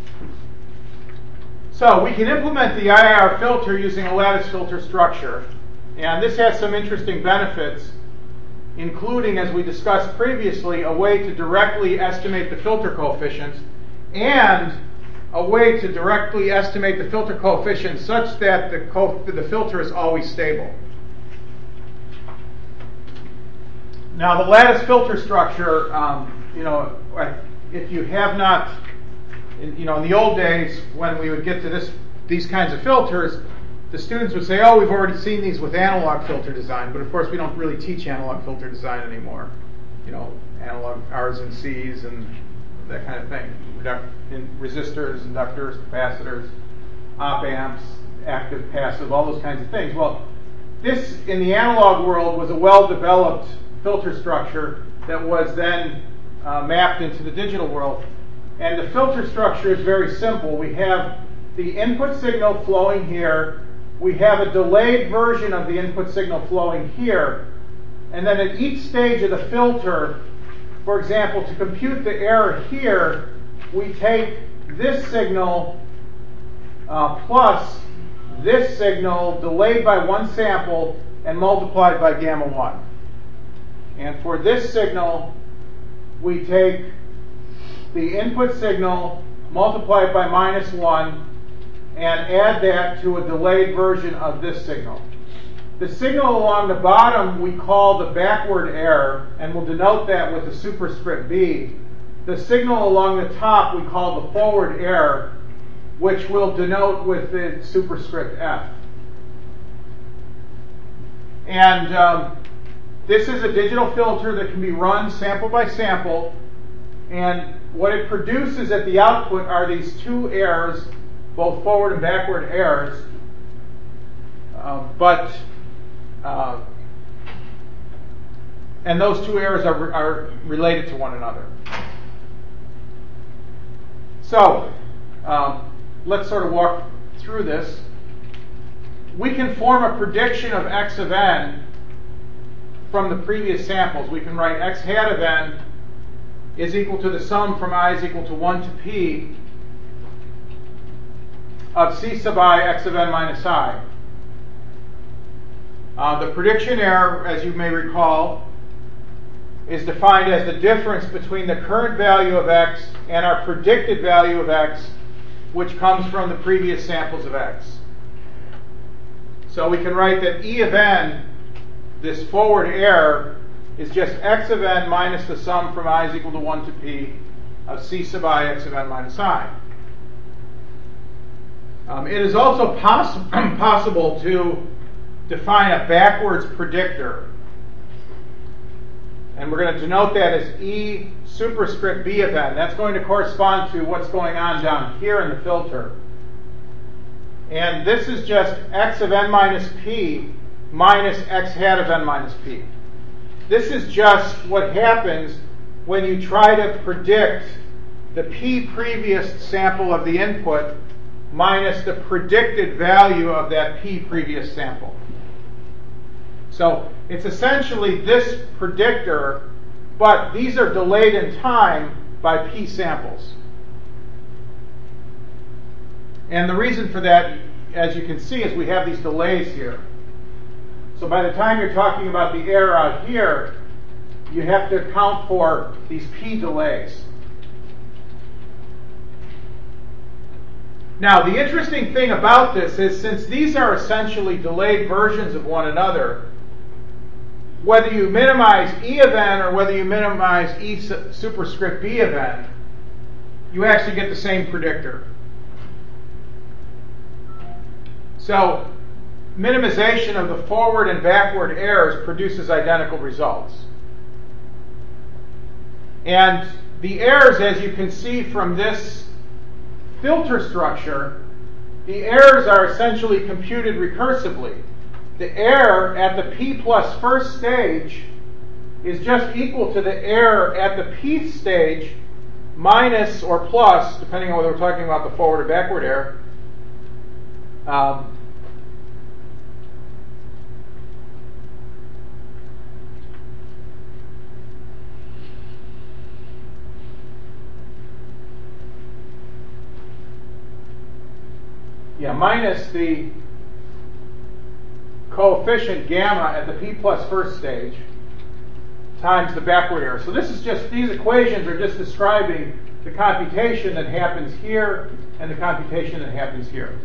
So we can implement the I I R filter using a lattice filter structure, and this has some interesting benefits, including, as we discussed previously, a way to directly estimate the filter coefficients, and a way to directly estimate the filter coefficients such that the, co- the filter is always stable. Now, the lattice filter structure, um, you know, if you have not, in, you know, in the old days when we would get to this, these kinds of filters, the students would say, "Oh, we've already seen these with analog filter design," but of course we don't really teach analog filter design anymore. You know, analog R's and C's and that kind of thing. Reduct- in resistors, inductors, capacitors, op amps, active, passive, all those kinds of things. Well, this in the analog world was a well-developed filter structure that was then uh, mapped into the digital world. And the filter structure is very simple. We have the input signal flowing here. We have a delayed version of the input signal flowing here. And then at each stage of the filter, for example, to compute the error here, we take this signal uh, plus this signal delayed by one sample and multiplied by gamma one. And for this signal, we take the input signal multiplied by minus one and add that to a delayed version of this signal. The signal along the bottom we call the backward error, and we'll denote that with a superscript B. The signal along the top we call the forward error, which we'll denote with the superscript F. And um, this is a digital filter that can be run sample by sample, and what it produces at the output are these two errors, both forward and backward errors, uh, but uh, and those two errors are, are related to one another. So um, let's sort of walk through this. We can form a prediction of x of n from the previous samples. We can write x hat of n is equal to the sum from I is equal to one to p of c sub I x of n minus I. Uh, the prediction error, as you may recall, is defined as the difference between the current value of x and our predicted value of x, which comes from the previous samples of x. So we can write that E of n, this forward error, is just x of n minus the sum from I is equal to one to p of c sub I x of n minus I. Um, it is also poss- possible to define a backwards predictor. And we're going to denote that as E superscript B of n. That's going to correspond to what's going on down here in the filter. And this is just x of n minus p minus x hat of n minus p. This is just what happens when you try to predict the p previous sample of the input minus the predicted value of that p previous sample. So it's essentially this predictor, but these are delayed in time by p samples. And the reason for that, as you can see, is we have these delays here. So by the time you're talking about the error out here, you have to account for these p delays. Now, the interesting thing about this is, since these are essentially delayed versions of one another, whether you minimize E of n or whether you minimize E superscript B of n, you actually get the same predictor. So, minimization of the forward and backward errors produces identical results. And the errors, as you can see from this filter structure, the errors are essentially computed recursively. The error at the p plus first stage is just equal to the error at the pth stage minus or plus, depending on whether we're talking about the forward or backward error, um, yeah, minus the coefficient gamma at the p plus first stage times the backward error. So this is just, these equations are just describing the computation that happens here and the computation that happens here.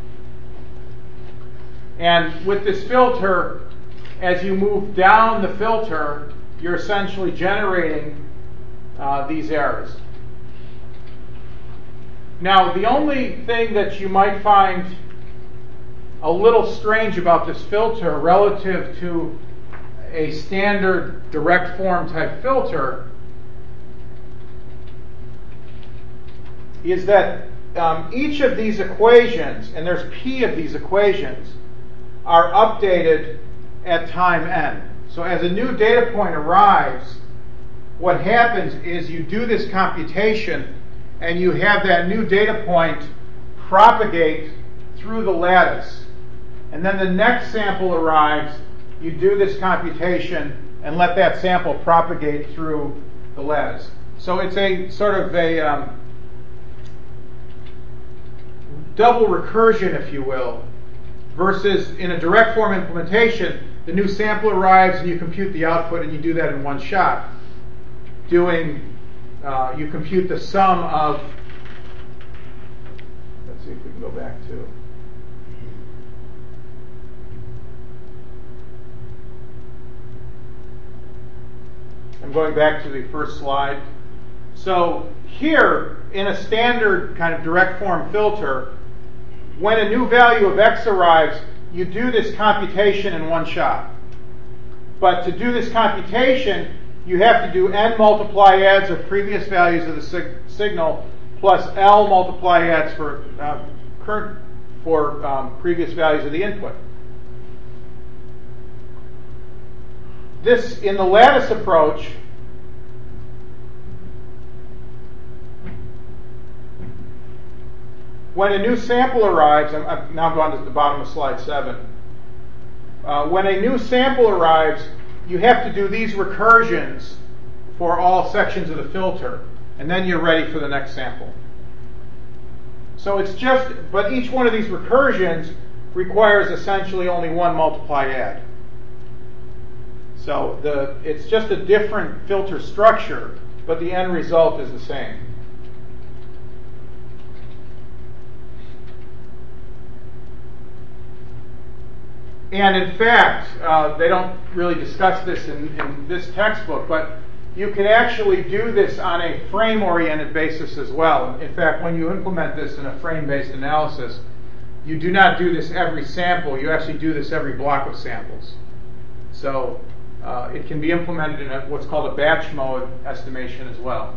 And with this filter, as you move down the filter, you're essentially generating uh, these errors. Now, the only thing that you might find a little strange about this filter relative to a standard direct form type filter is that um, each of these equations, and there's p of these equations, are updated at time n. So as a new data point arrives, what happens is you do this computation and you have that new data point propagate through the lattice. And then the next sample arrives, you do this computation and let that sample propagate through the lattice. So it's a sort of a um, double recursion, if you will, versus in a direct form implementation, the new sample arrives and you compute the output, and you do that in one shot. Doing, uh, you compute the sum of, let's see if we can go back to, I'm going back to the first slide. So here, in a standard kind of direct form filter, when a new value of x arrives, you do this computation in one shot. But to do this computation, you have to do n multiply adds of previous values of the sig- signal plus L multiply adds for uh, current for um, previous values of the input. This, in the lattice approach, when a new sample arrives, I'm, I'm now gone to the bottom of slide seven. Uh, when a new sample arrives, you have to do these recursions for all sections of the filter, and then you're ready for the next sample. So it's just, but each one of these recursions requires essentially only one multiply add. So the, it's just a different filter structure, but the end result is the same. And in fact, uh, they don't really discuss this in, in this textbook, but you can actually do this on a frame-oriented basis as well. In fact, when you implement this in a frame-based analysis, you do not do this every sample. You actually do this every block of samples. So uh, it can be implemented in a, what's called a batch mode estimation as well.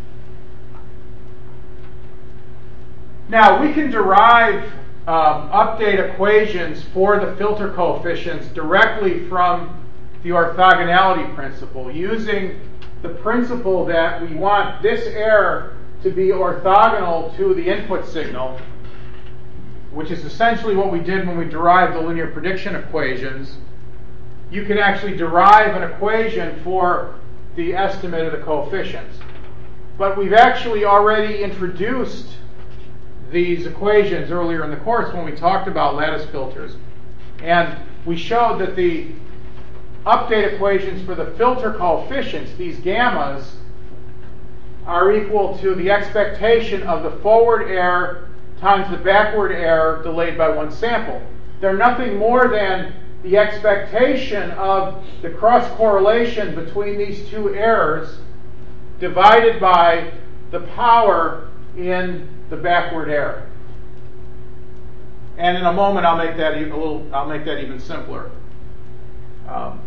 Now, we can derive um, update equations for the filter coefficients directly from the orthogonality principle, using the principle that we want this error to be orthogonal to the input signal, which is essentially what we did when we derived the linear prediction equations. You can actually derive an equation for the estimate of the coefficients. But we've actually already introduced these equations earlier in the course when we talked about lattice filters. And we showed that the update equations for the filter coefficients, these gammas, are equal to the expectation of the forward error times the backward error delayed by one sample. They're nothing more than the expectation of the cross correlation between these two errors divided by the power in the backward error. And in a moment, I'll make that a little. I'll make that even simpler. Um,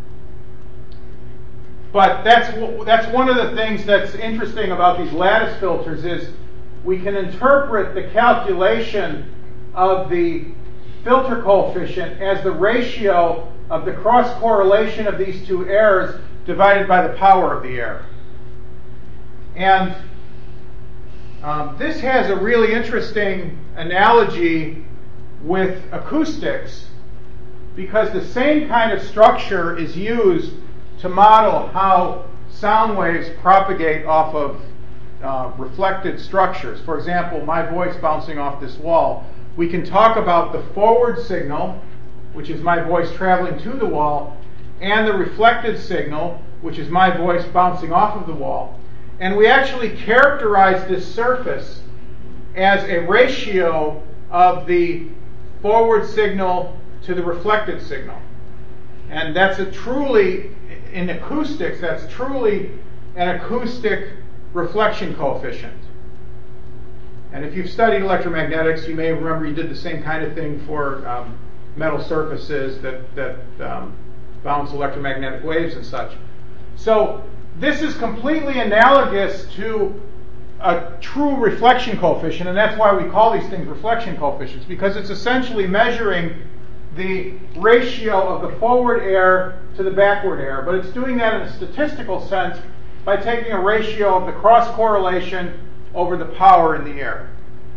but that's that's one of the things that's interesting about these lattice filters is we can interpret the calculation of the filter coefficient as the ratio of the cross correlation of these two errors divided by the power of the error. And um, this has a really interesting analogy with acoustics, because the same kind of structure is used to model how sound waves propagate off of uh, reflected structures. For example, my voice bouncing off this wall. We can talk about the forward signal, which is my voice traveling to the wall, and the reflected signal, which is my voice bouncing off of the wall. And we actually characterize this surface as a ratio of the forward signal to the reflected signal. And that's a truly, in acoustics, that's truly an acoustic reflection coefficient. And if you've studied electromagnetics, you may remember you did the same kind of thing for um, metal surfaces that, that um, bounce electromagnetic waves and such. So this is completely analogous to a true reflection coefficient, and that's why we call these things reflection coefficients, because it's essentially measuring the ratio of the forward error to the backward error. But it's doing that in a statistical sense by taking a ratio of the cross correlation over the power in the error.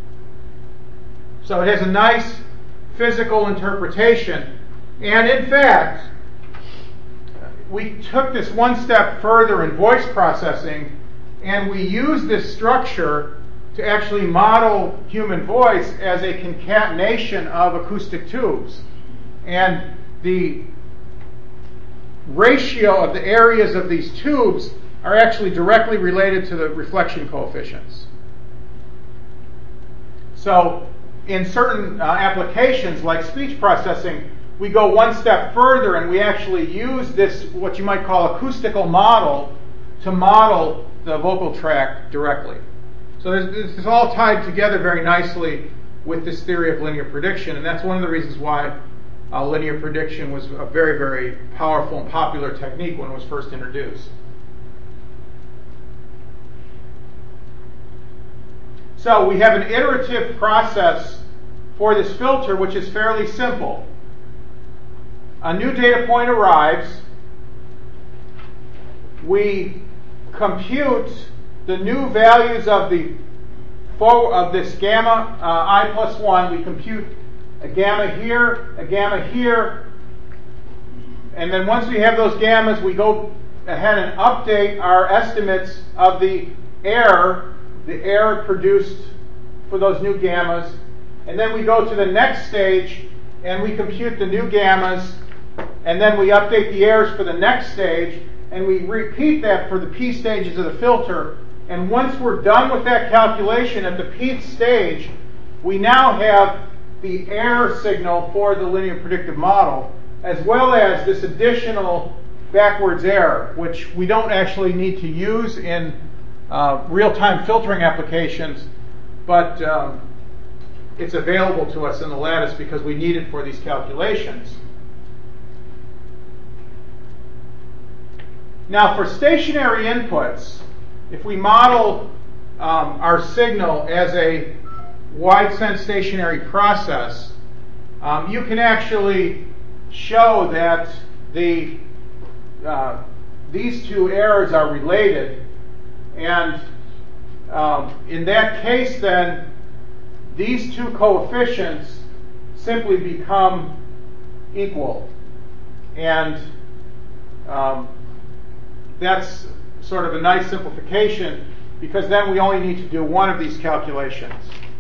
So it has a nice physical interpretation. And in fact, we took this one step further in voice processing, and we used this structure to actually model human voice as a concatenation of acoustic tubes. And the ratio of the areas of these tubes are actually directly related to the reflection coefficients. So in certain uh, applications like speech processing, we go one step further and we actually use this, what you might call acoustical model, to model the vocal tract directly. So this is all tied together very nicely with this theory of linear prediction, and that's one of the reasons why uh, linear prediction was a very, very powerful and popular technique when it was first introduced. So we have an iterative process for this filter, which is fairly simple. A new data point arrives. We compute the new values of the of this gamma uh, I plus one. We compute a gamma here, a gamma here, and then once we have those gammas, we go ahead and update our estimates of the error, the error produced for those new gammas, and then we go to the next stage and we compute the new gammas, and then we update the errors for the next stage, and we repeat that for the p stages of the filter. And once we're done with that calculation at the pth stage, we now have the error signal for the linear predictive model, as well as this additional backwards error, which we don't actually need to use in uh, real-time filtering applications, but um, it's available to us in the lattice because we need it for these calculations. Now, for stationary inputs, if we model um, our signal as a wide-sense stationary process, um, you can actually show that the uh, these two errors are related, and um, in that case, then these two coefficients simply become equal, and um, that's sort of a nice simplification, because then we only need to do one of these calculations.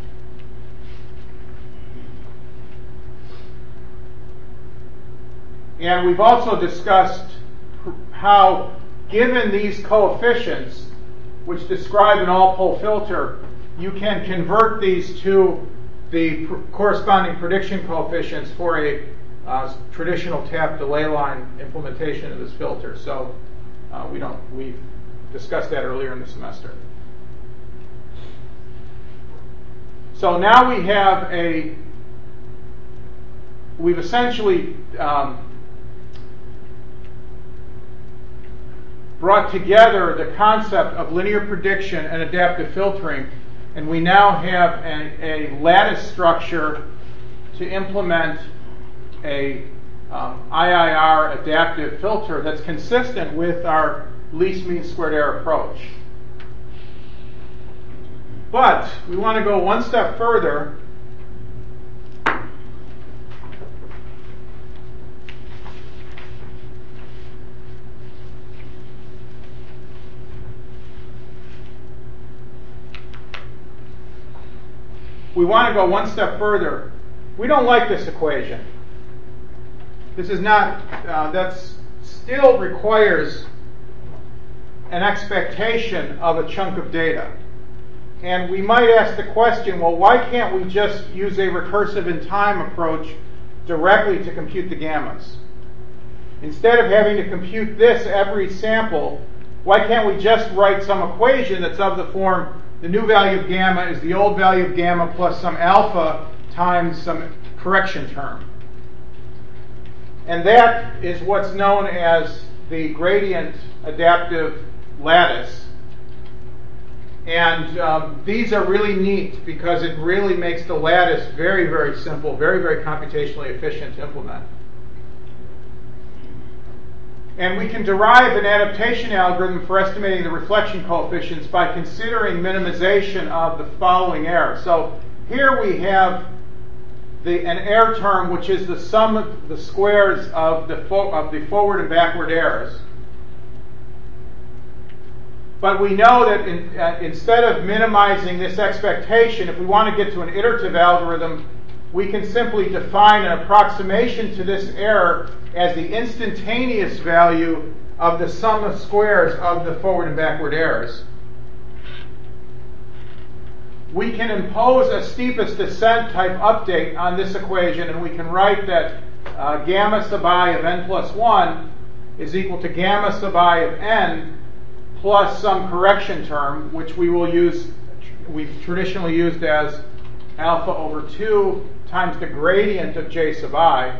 And we've also discussed how, given these coefficients, which describe an all-pole filter, you can convert these to the pr- corresponding prediction coefficients for a uh, traditional tap delay line implementation of this filter. So uh, we don't we discussed that earlier in the semester. So now we have a we've essentially um, brought together the concept of linear prediction and adaptive filtering, and we now have a, a lattice structure to implement a um, I I R adaptive filter that's consistent with our least mean squared error approach. But we want to go one step further. We want to go one step further. We don't like this equation. This is not, uh, that's still requires an expectation of a chunk of data. And we might ask the question, well, why can't we just use a recursive in time approach directly to compute the gammas? Instead of having to compute this every sample, why can't we just write some equation that's of the form, the new value of gamma is the old value of gamma plus some alpha times some correction term? And that is what's known as the gradient adaptive lattice. And um, these are really neat because it really makes the lattice very, very simple, very, very computationally efficient to implement. And we can derive an adaptation algorithm for estimating the reflection coefficients by considering minimization of the following error. So here we have the, an error term which is the sum of the squares of the, fo- of the forward and backward errors. But we know that in, uh, instead of minimizing this expectation, if we want to get to an iterative algorithm, we can simply define an approximation to this error as the instantaneous value of the sum of squares of the forward and backward errors. We can impose a steepest descent type update on this equation, and we can write that uh, gamma sub I of n plus one is equal to gamma sub I of n plus some correction term, which we will use, we've traditionally used as alpha over two times the gradient of j sub I.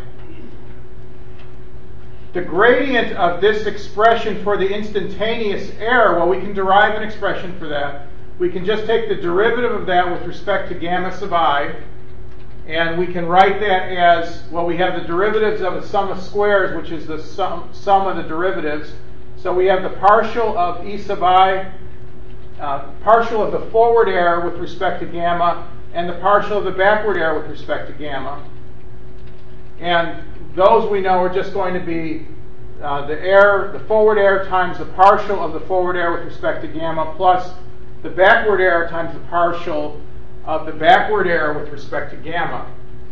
The gradient of this expression for the instantaneous error, well, we can derive an expression for that. We can just take the derivative of that with respect to gamma sub I, and we can write that as, well, we have the derivatives of the sum of squares, which is the sum, sum of the derivatives. So we have the partial of E sub I, uh, partial of the forward error with respect to gamma, and the partial of the backward error with respect to gamma. And those we know are just going to be uh, the error, the forward error times the partial of the forward error with respect to gamma plus the backward error times the partial of the backward error with respect to gamma.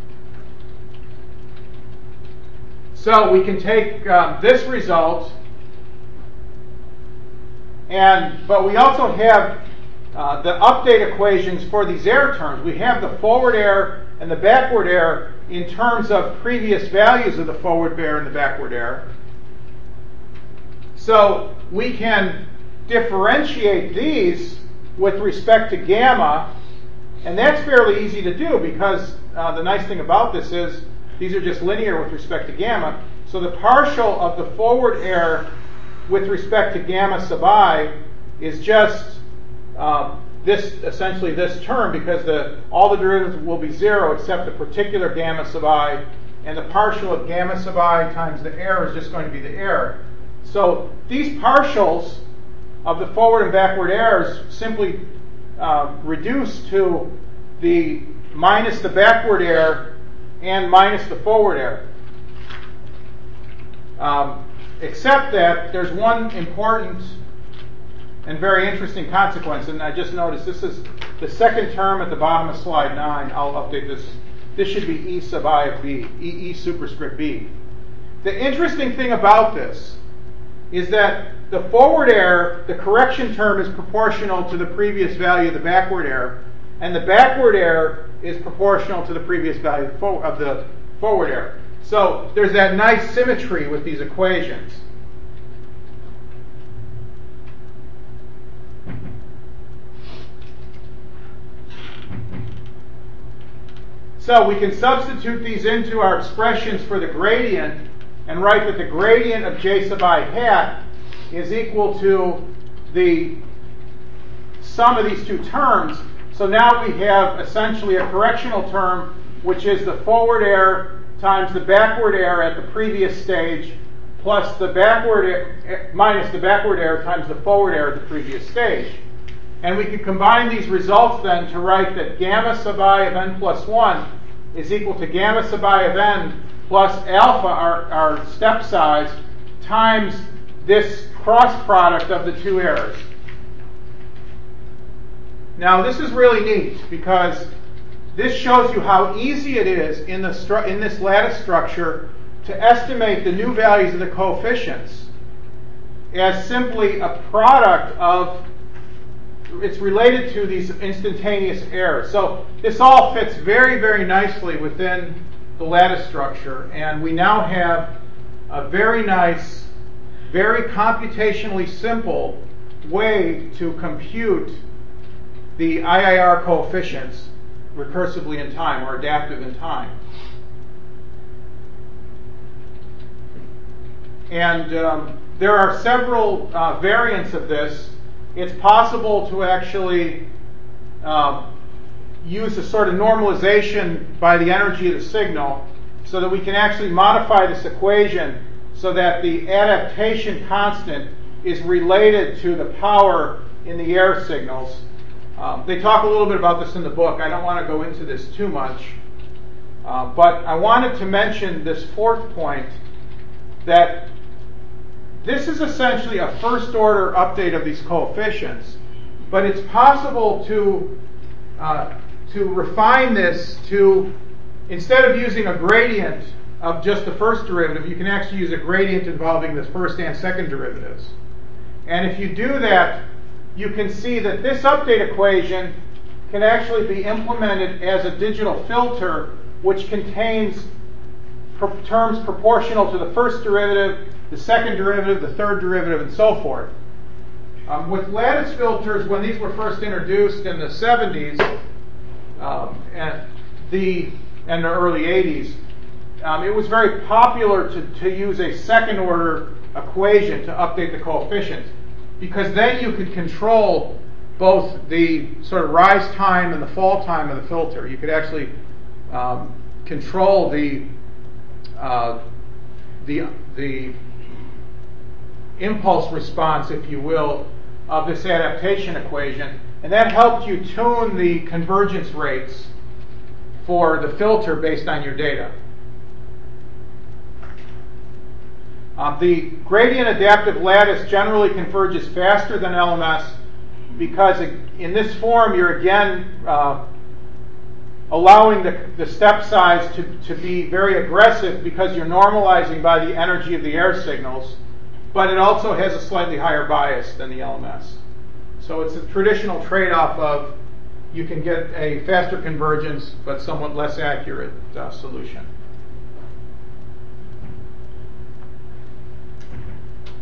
So we can take um, this result, and but we also have uh, the update equations for these error terms. We have the forward error and the backward error in terms of previous values of the forward error and the backward error. So we can differentiate these with respect to gamma And that's fairly easy to do because uh, the nice thing about this is these are just linear with respect to gamma. So the partial of the forward air with respect to gamma sub I is just uh, this, essentially this term, because the, all the derivatives will be zero except the particular gamma sub I, and the partial of gamma sub I times the air is just going to be the air. So these partials of the forward and backward airs simply uh, reduce to the minus the backward air and minus the forward air. Um, except that there's one important and very interesting consequence, and I just noticed this is the second term at the bottom of slide nine. I'll update this. This should be E sub I of B, E, E superscript B. The interesting thing about this is that the forward air, the correction term, is proportional to the previous value of the backward air, and the backward air is proportional to the previous value of the forward air. So there's that nice symmetry with these equations. So we can substitute these into our expressions for the gradient and write that the gradient of J sub I hat is equal to the sum of these two terms. So now we have essentially a correctional term, which is the forward air times the backward air at the previous stage, plus the backward air, minus the backward air times the forward air at the previous stage. And we can combine these results then to write that gamma sub I of n plus one is equal to gamma sub I of n plus alpha, our, our step size, times this cross product of the two errors. Now this is really neat because this shows you how easy it is in, the stru- in this lattice structure to estimate the new values of the coefficients as simply a product of, it's related to these instantaneous errors. So this all fits very, very nicely within the lattice structure, and we now have a very nice, very computationally simple way to compute the I I R coefficients recursively in time, or adaptive in time. And um, there are several uh, variants of this. It's possible to actually uh, use a sort of normalization by the energy of the signal so that we can actually modify this equation so that the adaptation constant is related to the power in the air signals. Um, they talk a little bit about this in the book. I don't want to go into this too much. Uh, but I wanted to mention this fourth point, that this is essentially a first order update of these coefficients, but it's possible to uh, to refine this to, instead of using a gradient of just the first derivative, you can actually use a gradient involving the first and second derivatives. And if you do that, you can see that this update equation can actually be implemented as a digital filter, which contains pro- terms proportional to the first derivative, the second derivative, the third derivative, and so forth. Um, with lattice filters, when these were first introduced in the seventies um, and the and the early eighties, um, it was very popular to, to use a second order equation to update the coefficients, because then you could control both the sort of rise time and the fall time of the filter. You could actually um, control the uh, the the impulse response, if you will, of this adaptation equation, and that helped you tune the convergence rates for the filter based on your data. Um, the gradient adaptive lattice generally converges faster than L M S because in this form you're again uh, allowing the, the step size to, to be very aggressive because you're normalizing by the energy of the air signals, but it also has a slightly higher bias than the L M S. So it's a traditional trade-off of you can get a faster convergence but somewhat less accurate uh, solution.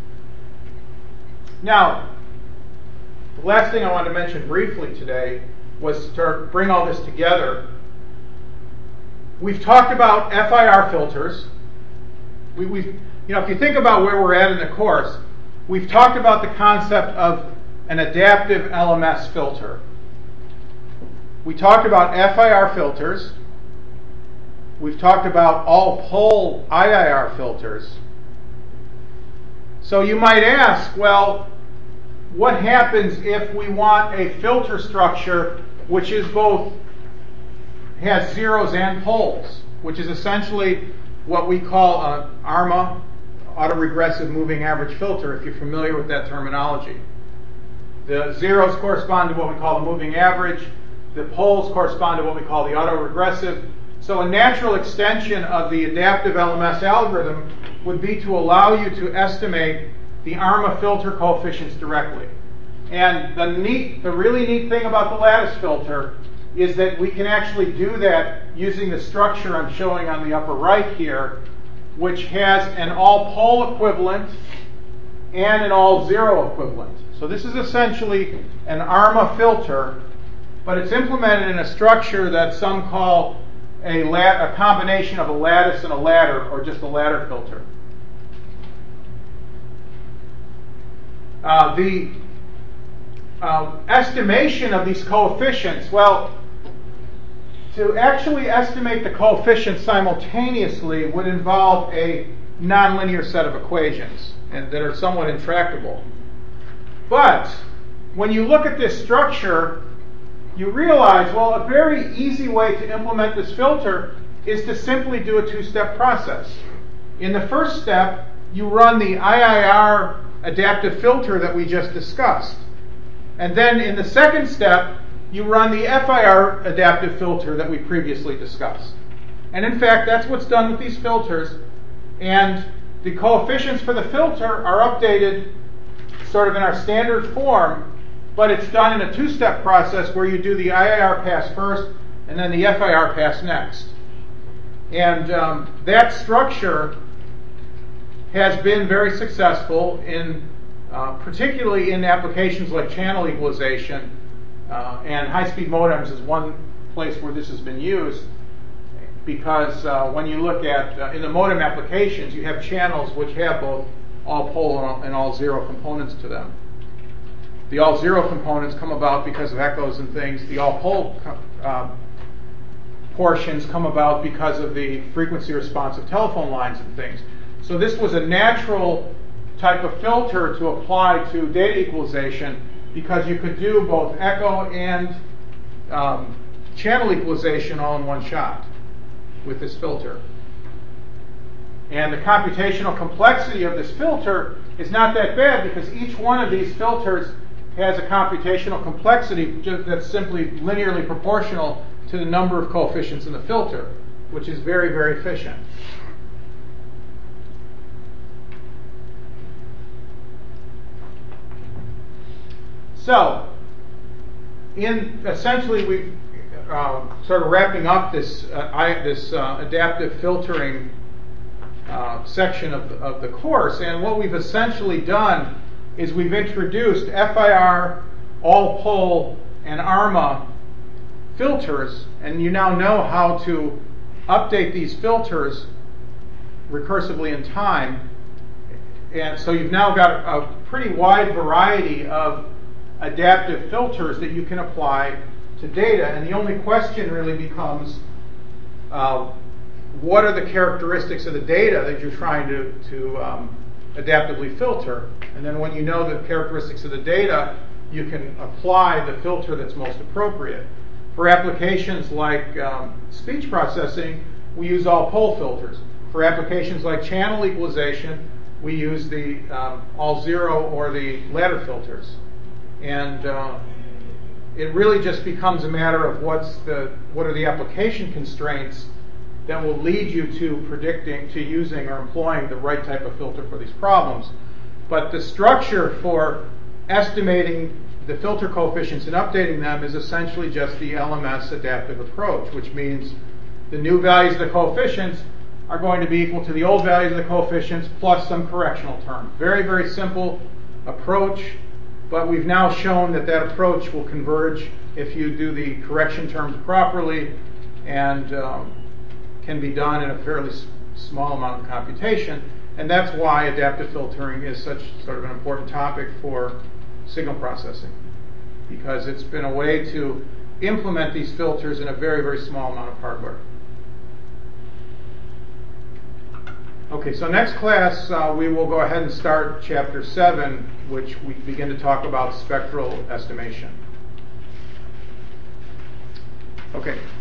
Now, the last thing I want to mention briefly today was to bring all this together. We've talked about F I R filters. We, we've, you know, if you think about where we're at in the course, we've talked about the concept of an adaptive L M S filter. We talked about F I R filters. We've talked about all-pole I I R filters. So you might ask, well, what happens if we want a filter structure which is both has zeros and poles, which is essentially what we call an ARMA, autoregressive moving average filter, if you're familiar with that terminology. The zeros correspond to what we call the moving average. The poles correspond to what we call the autoregressive. So a natural extension of the adaptive L M S algorithm would be to allow you to estimate the ARMA filter coefficients directly. And the neat, the really neat thing about the lattice filter is that we can actually do that using the structure I'm showing on the upper right here, which has an all-pole equivalent and an all-zero equivalent. So this is essentially an ARMA filter, but it's implemented in a structure that some call a, la- a combination of a lattice and a ladder, or just a ladder filter. Uh, the uh, estimation of these coefficients, well, to actually estimate the coefficients simultaneously would involve a nonlinear set of equations and that are somewhat intractable. But when you look at this structure, you realize, well, a very easy way to implement this filter is to simply do a two-step process. In the first step, you run the I I R adaptive filter that we just discussed. And then in the second step, you run the F I R adaptive filter that we previously discussed. And in fact, that's what's done with these filters. And the coefficients for the filter are updated sort of in our standard form, but it's done in a two-step process where you do the I I R pass first and then the F I R pass next. And um, that structure has been very successful in, uh, particularly in applications like channel equalization, uh, and high-speed modems is one place where this has been used, because uh, when you look at, uh, in the modem applications, you have channels which have both all-pole and all-zero components to them. The all-zero components come about because of echoes and things. The all-pole uh, portions come about because of the frequency response of telephone lines and things. So this was a natural type of filter to apply to data equalization, because you could do both echo and um, channel equalization all in one shot with this filter. And the computational complexity of this filter is not that bad, because each one of these filters has a computational complexity that's simply linearly proportional to the number of coefficients in the filter, which is very, very efficient. So, in essentially, we've uh, sort of wrapping up this uh, I, this uh, adaptive filtering uh, section of the, of the course, and what we've essentially done is we've introduced F I R, all-pole, and ARMA filters, and you now know how to update these filters recursively in time. And so you've now got a pretty wide variety of adaptive filters that you can apply to data. And the only question really becomes, uh, what are the characteristics of the data that you're trying to, to um, adaptively filter? And then when you know the characteristics of the data, you can apply the filter that's most appropriate. For applications like um, speech processing, we use all-pole filters. For applications like channel equalization, we use the um, all-zero or the ladder filters. And uh, it really just becomes a matter of what's the what are the application constraints that will lead you to predicting, to using or employing the right type of filter for these problems. But the structure for estimating the filter coefficients and updating them is essentially just the L M S adaptive approach, which means the new values of the coefficients are going to be equal to the old values of the coefficients plus some correctional term. Very, very simple approach. but we've now shown that that approach will converge if you do the correction terms properly, and um, can be done in a fairly s- small amount of computation. And that's why adaptive filtering is such sort of an important topic for signal processing, because it's been a way to implement these filters in a very, very small amount of hardware. Okay, so next class uh, we will go ahead and start chapter seven, which we begin to talk about spectral estimation. Okay.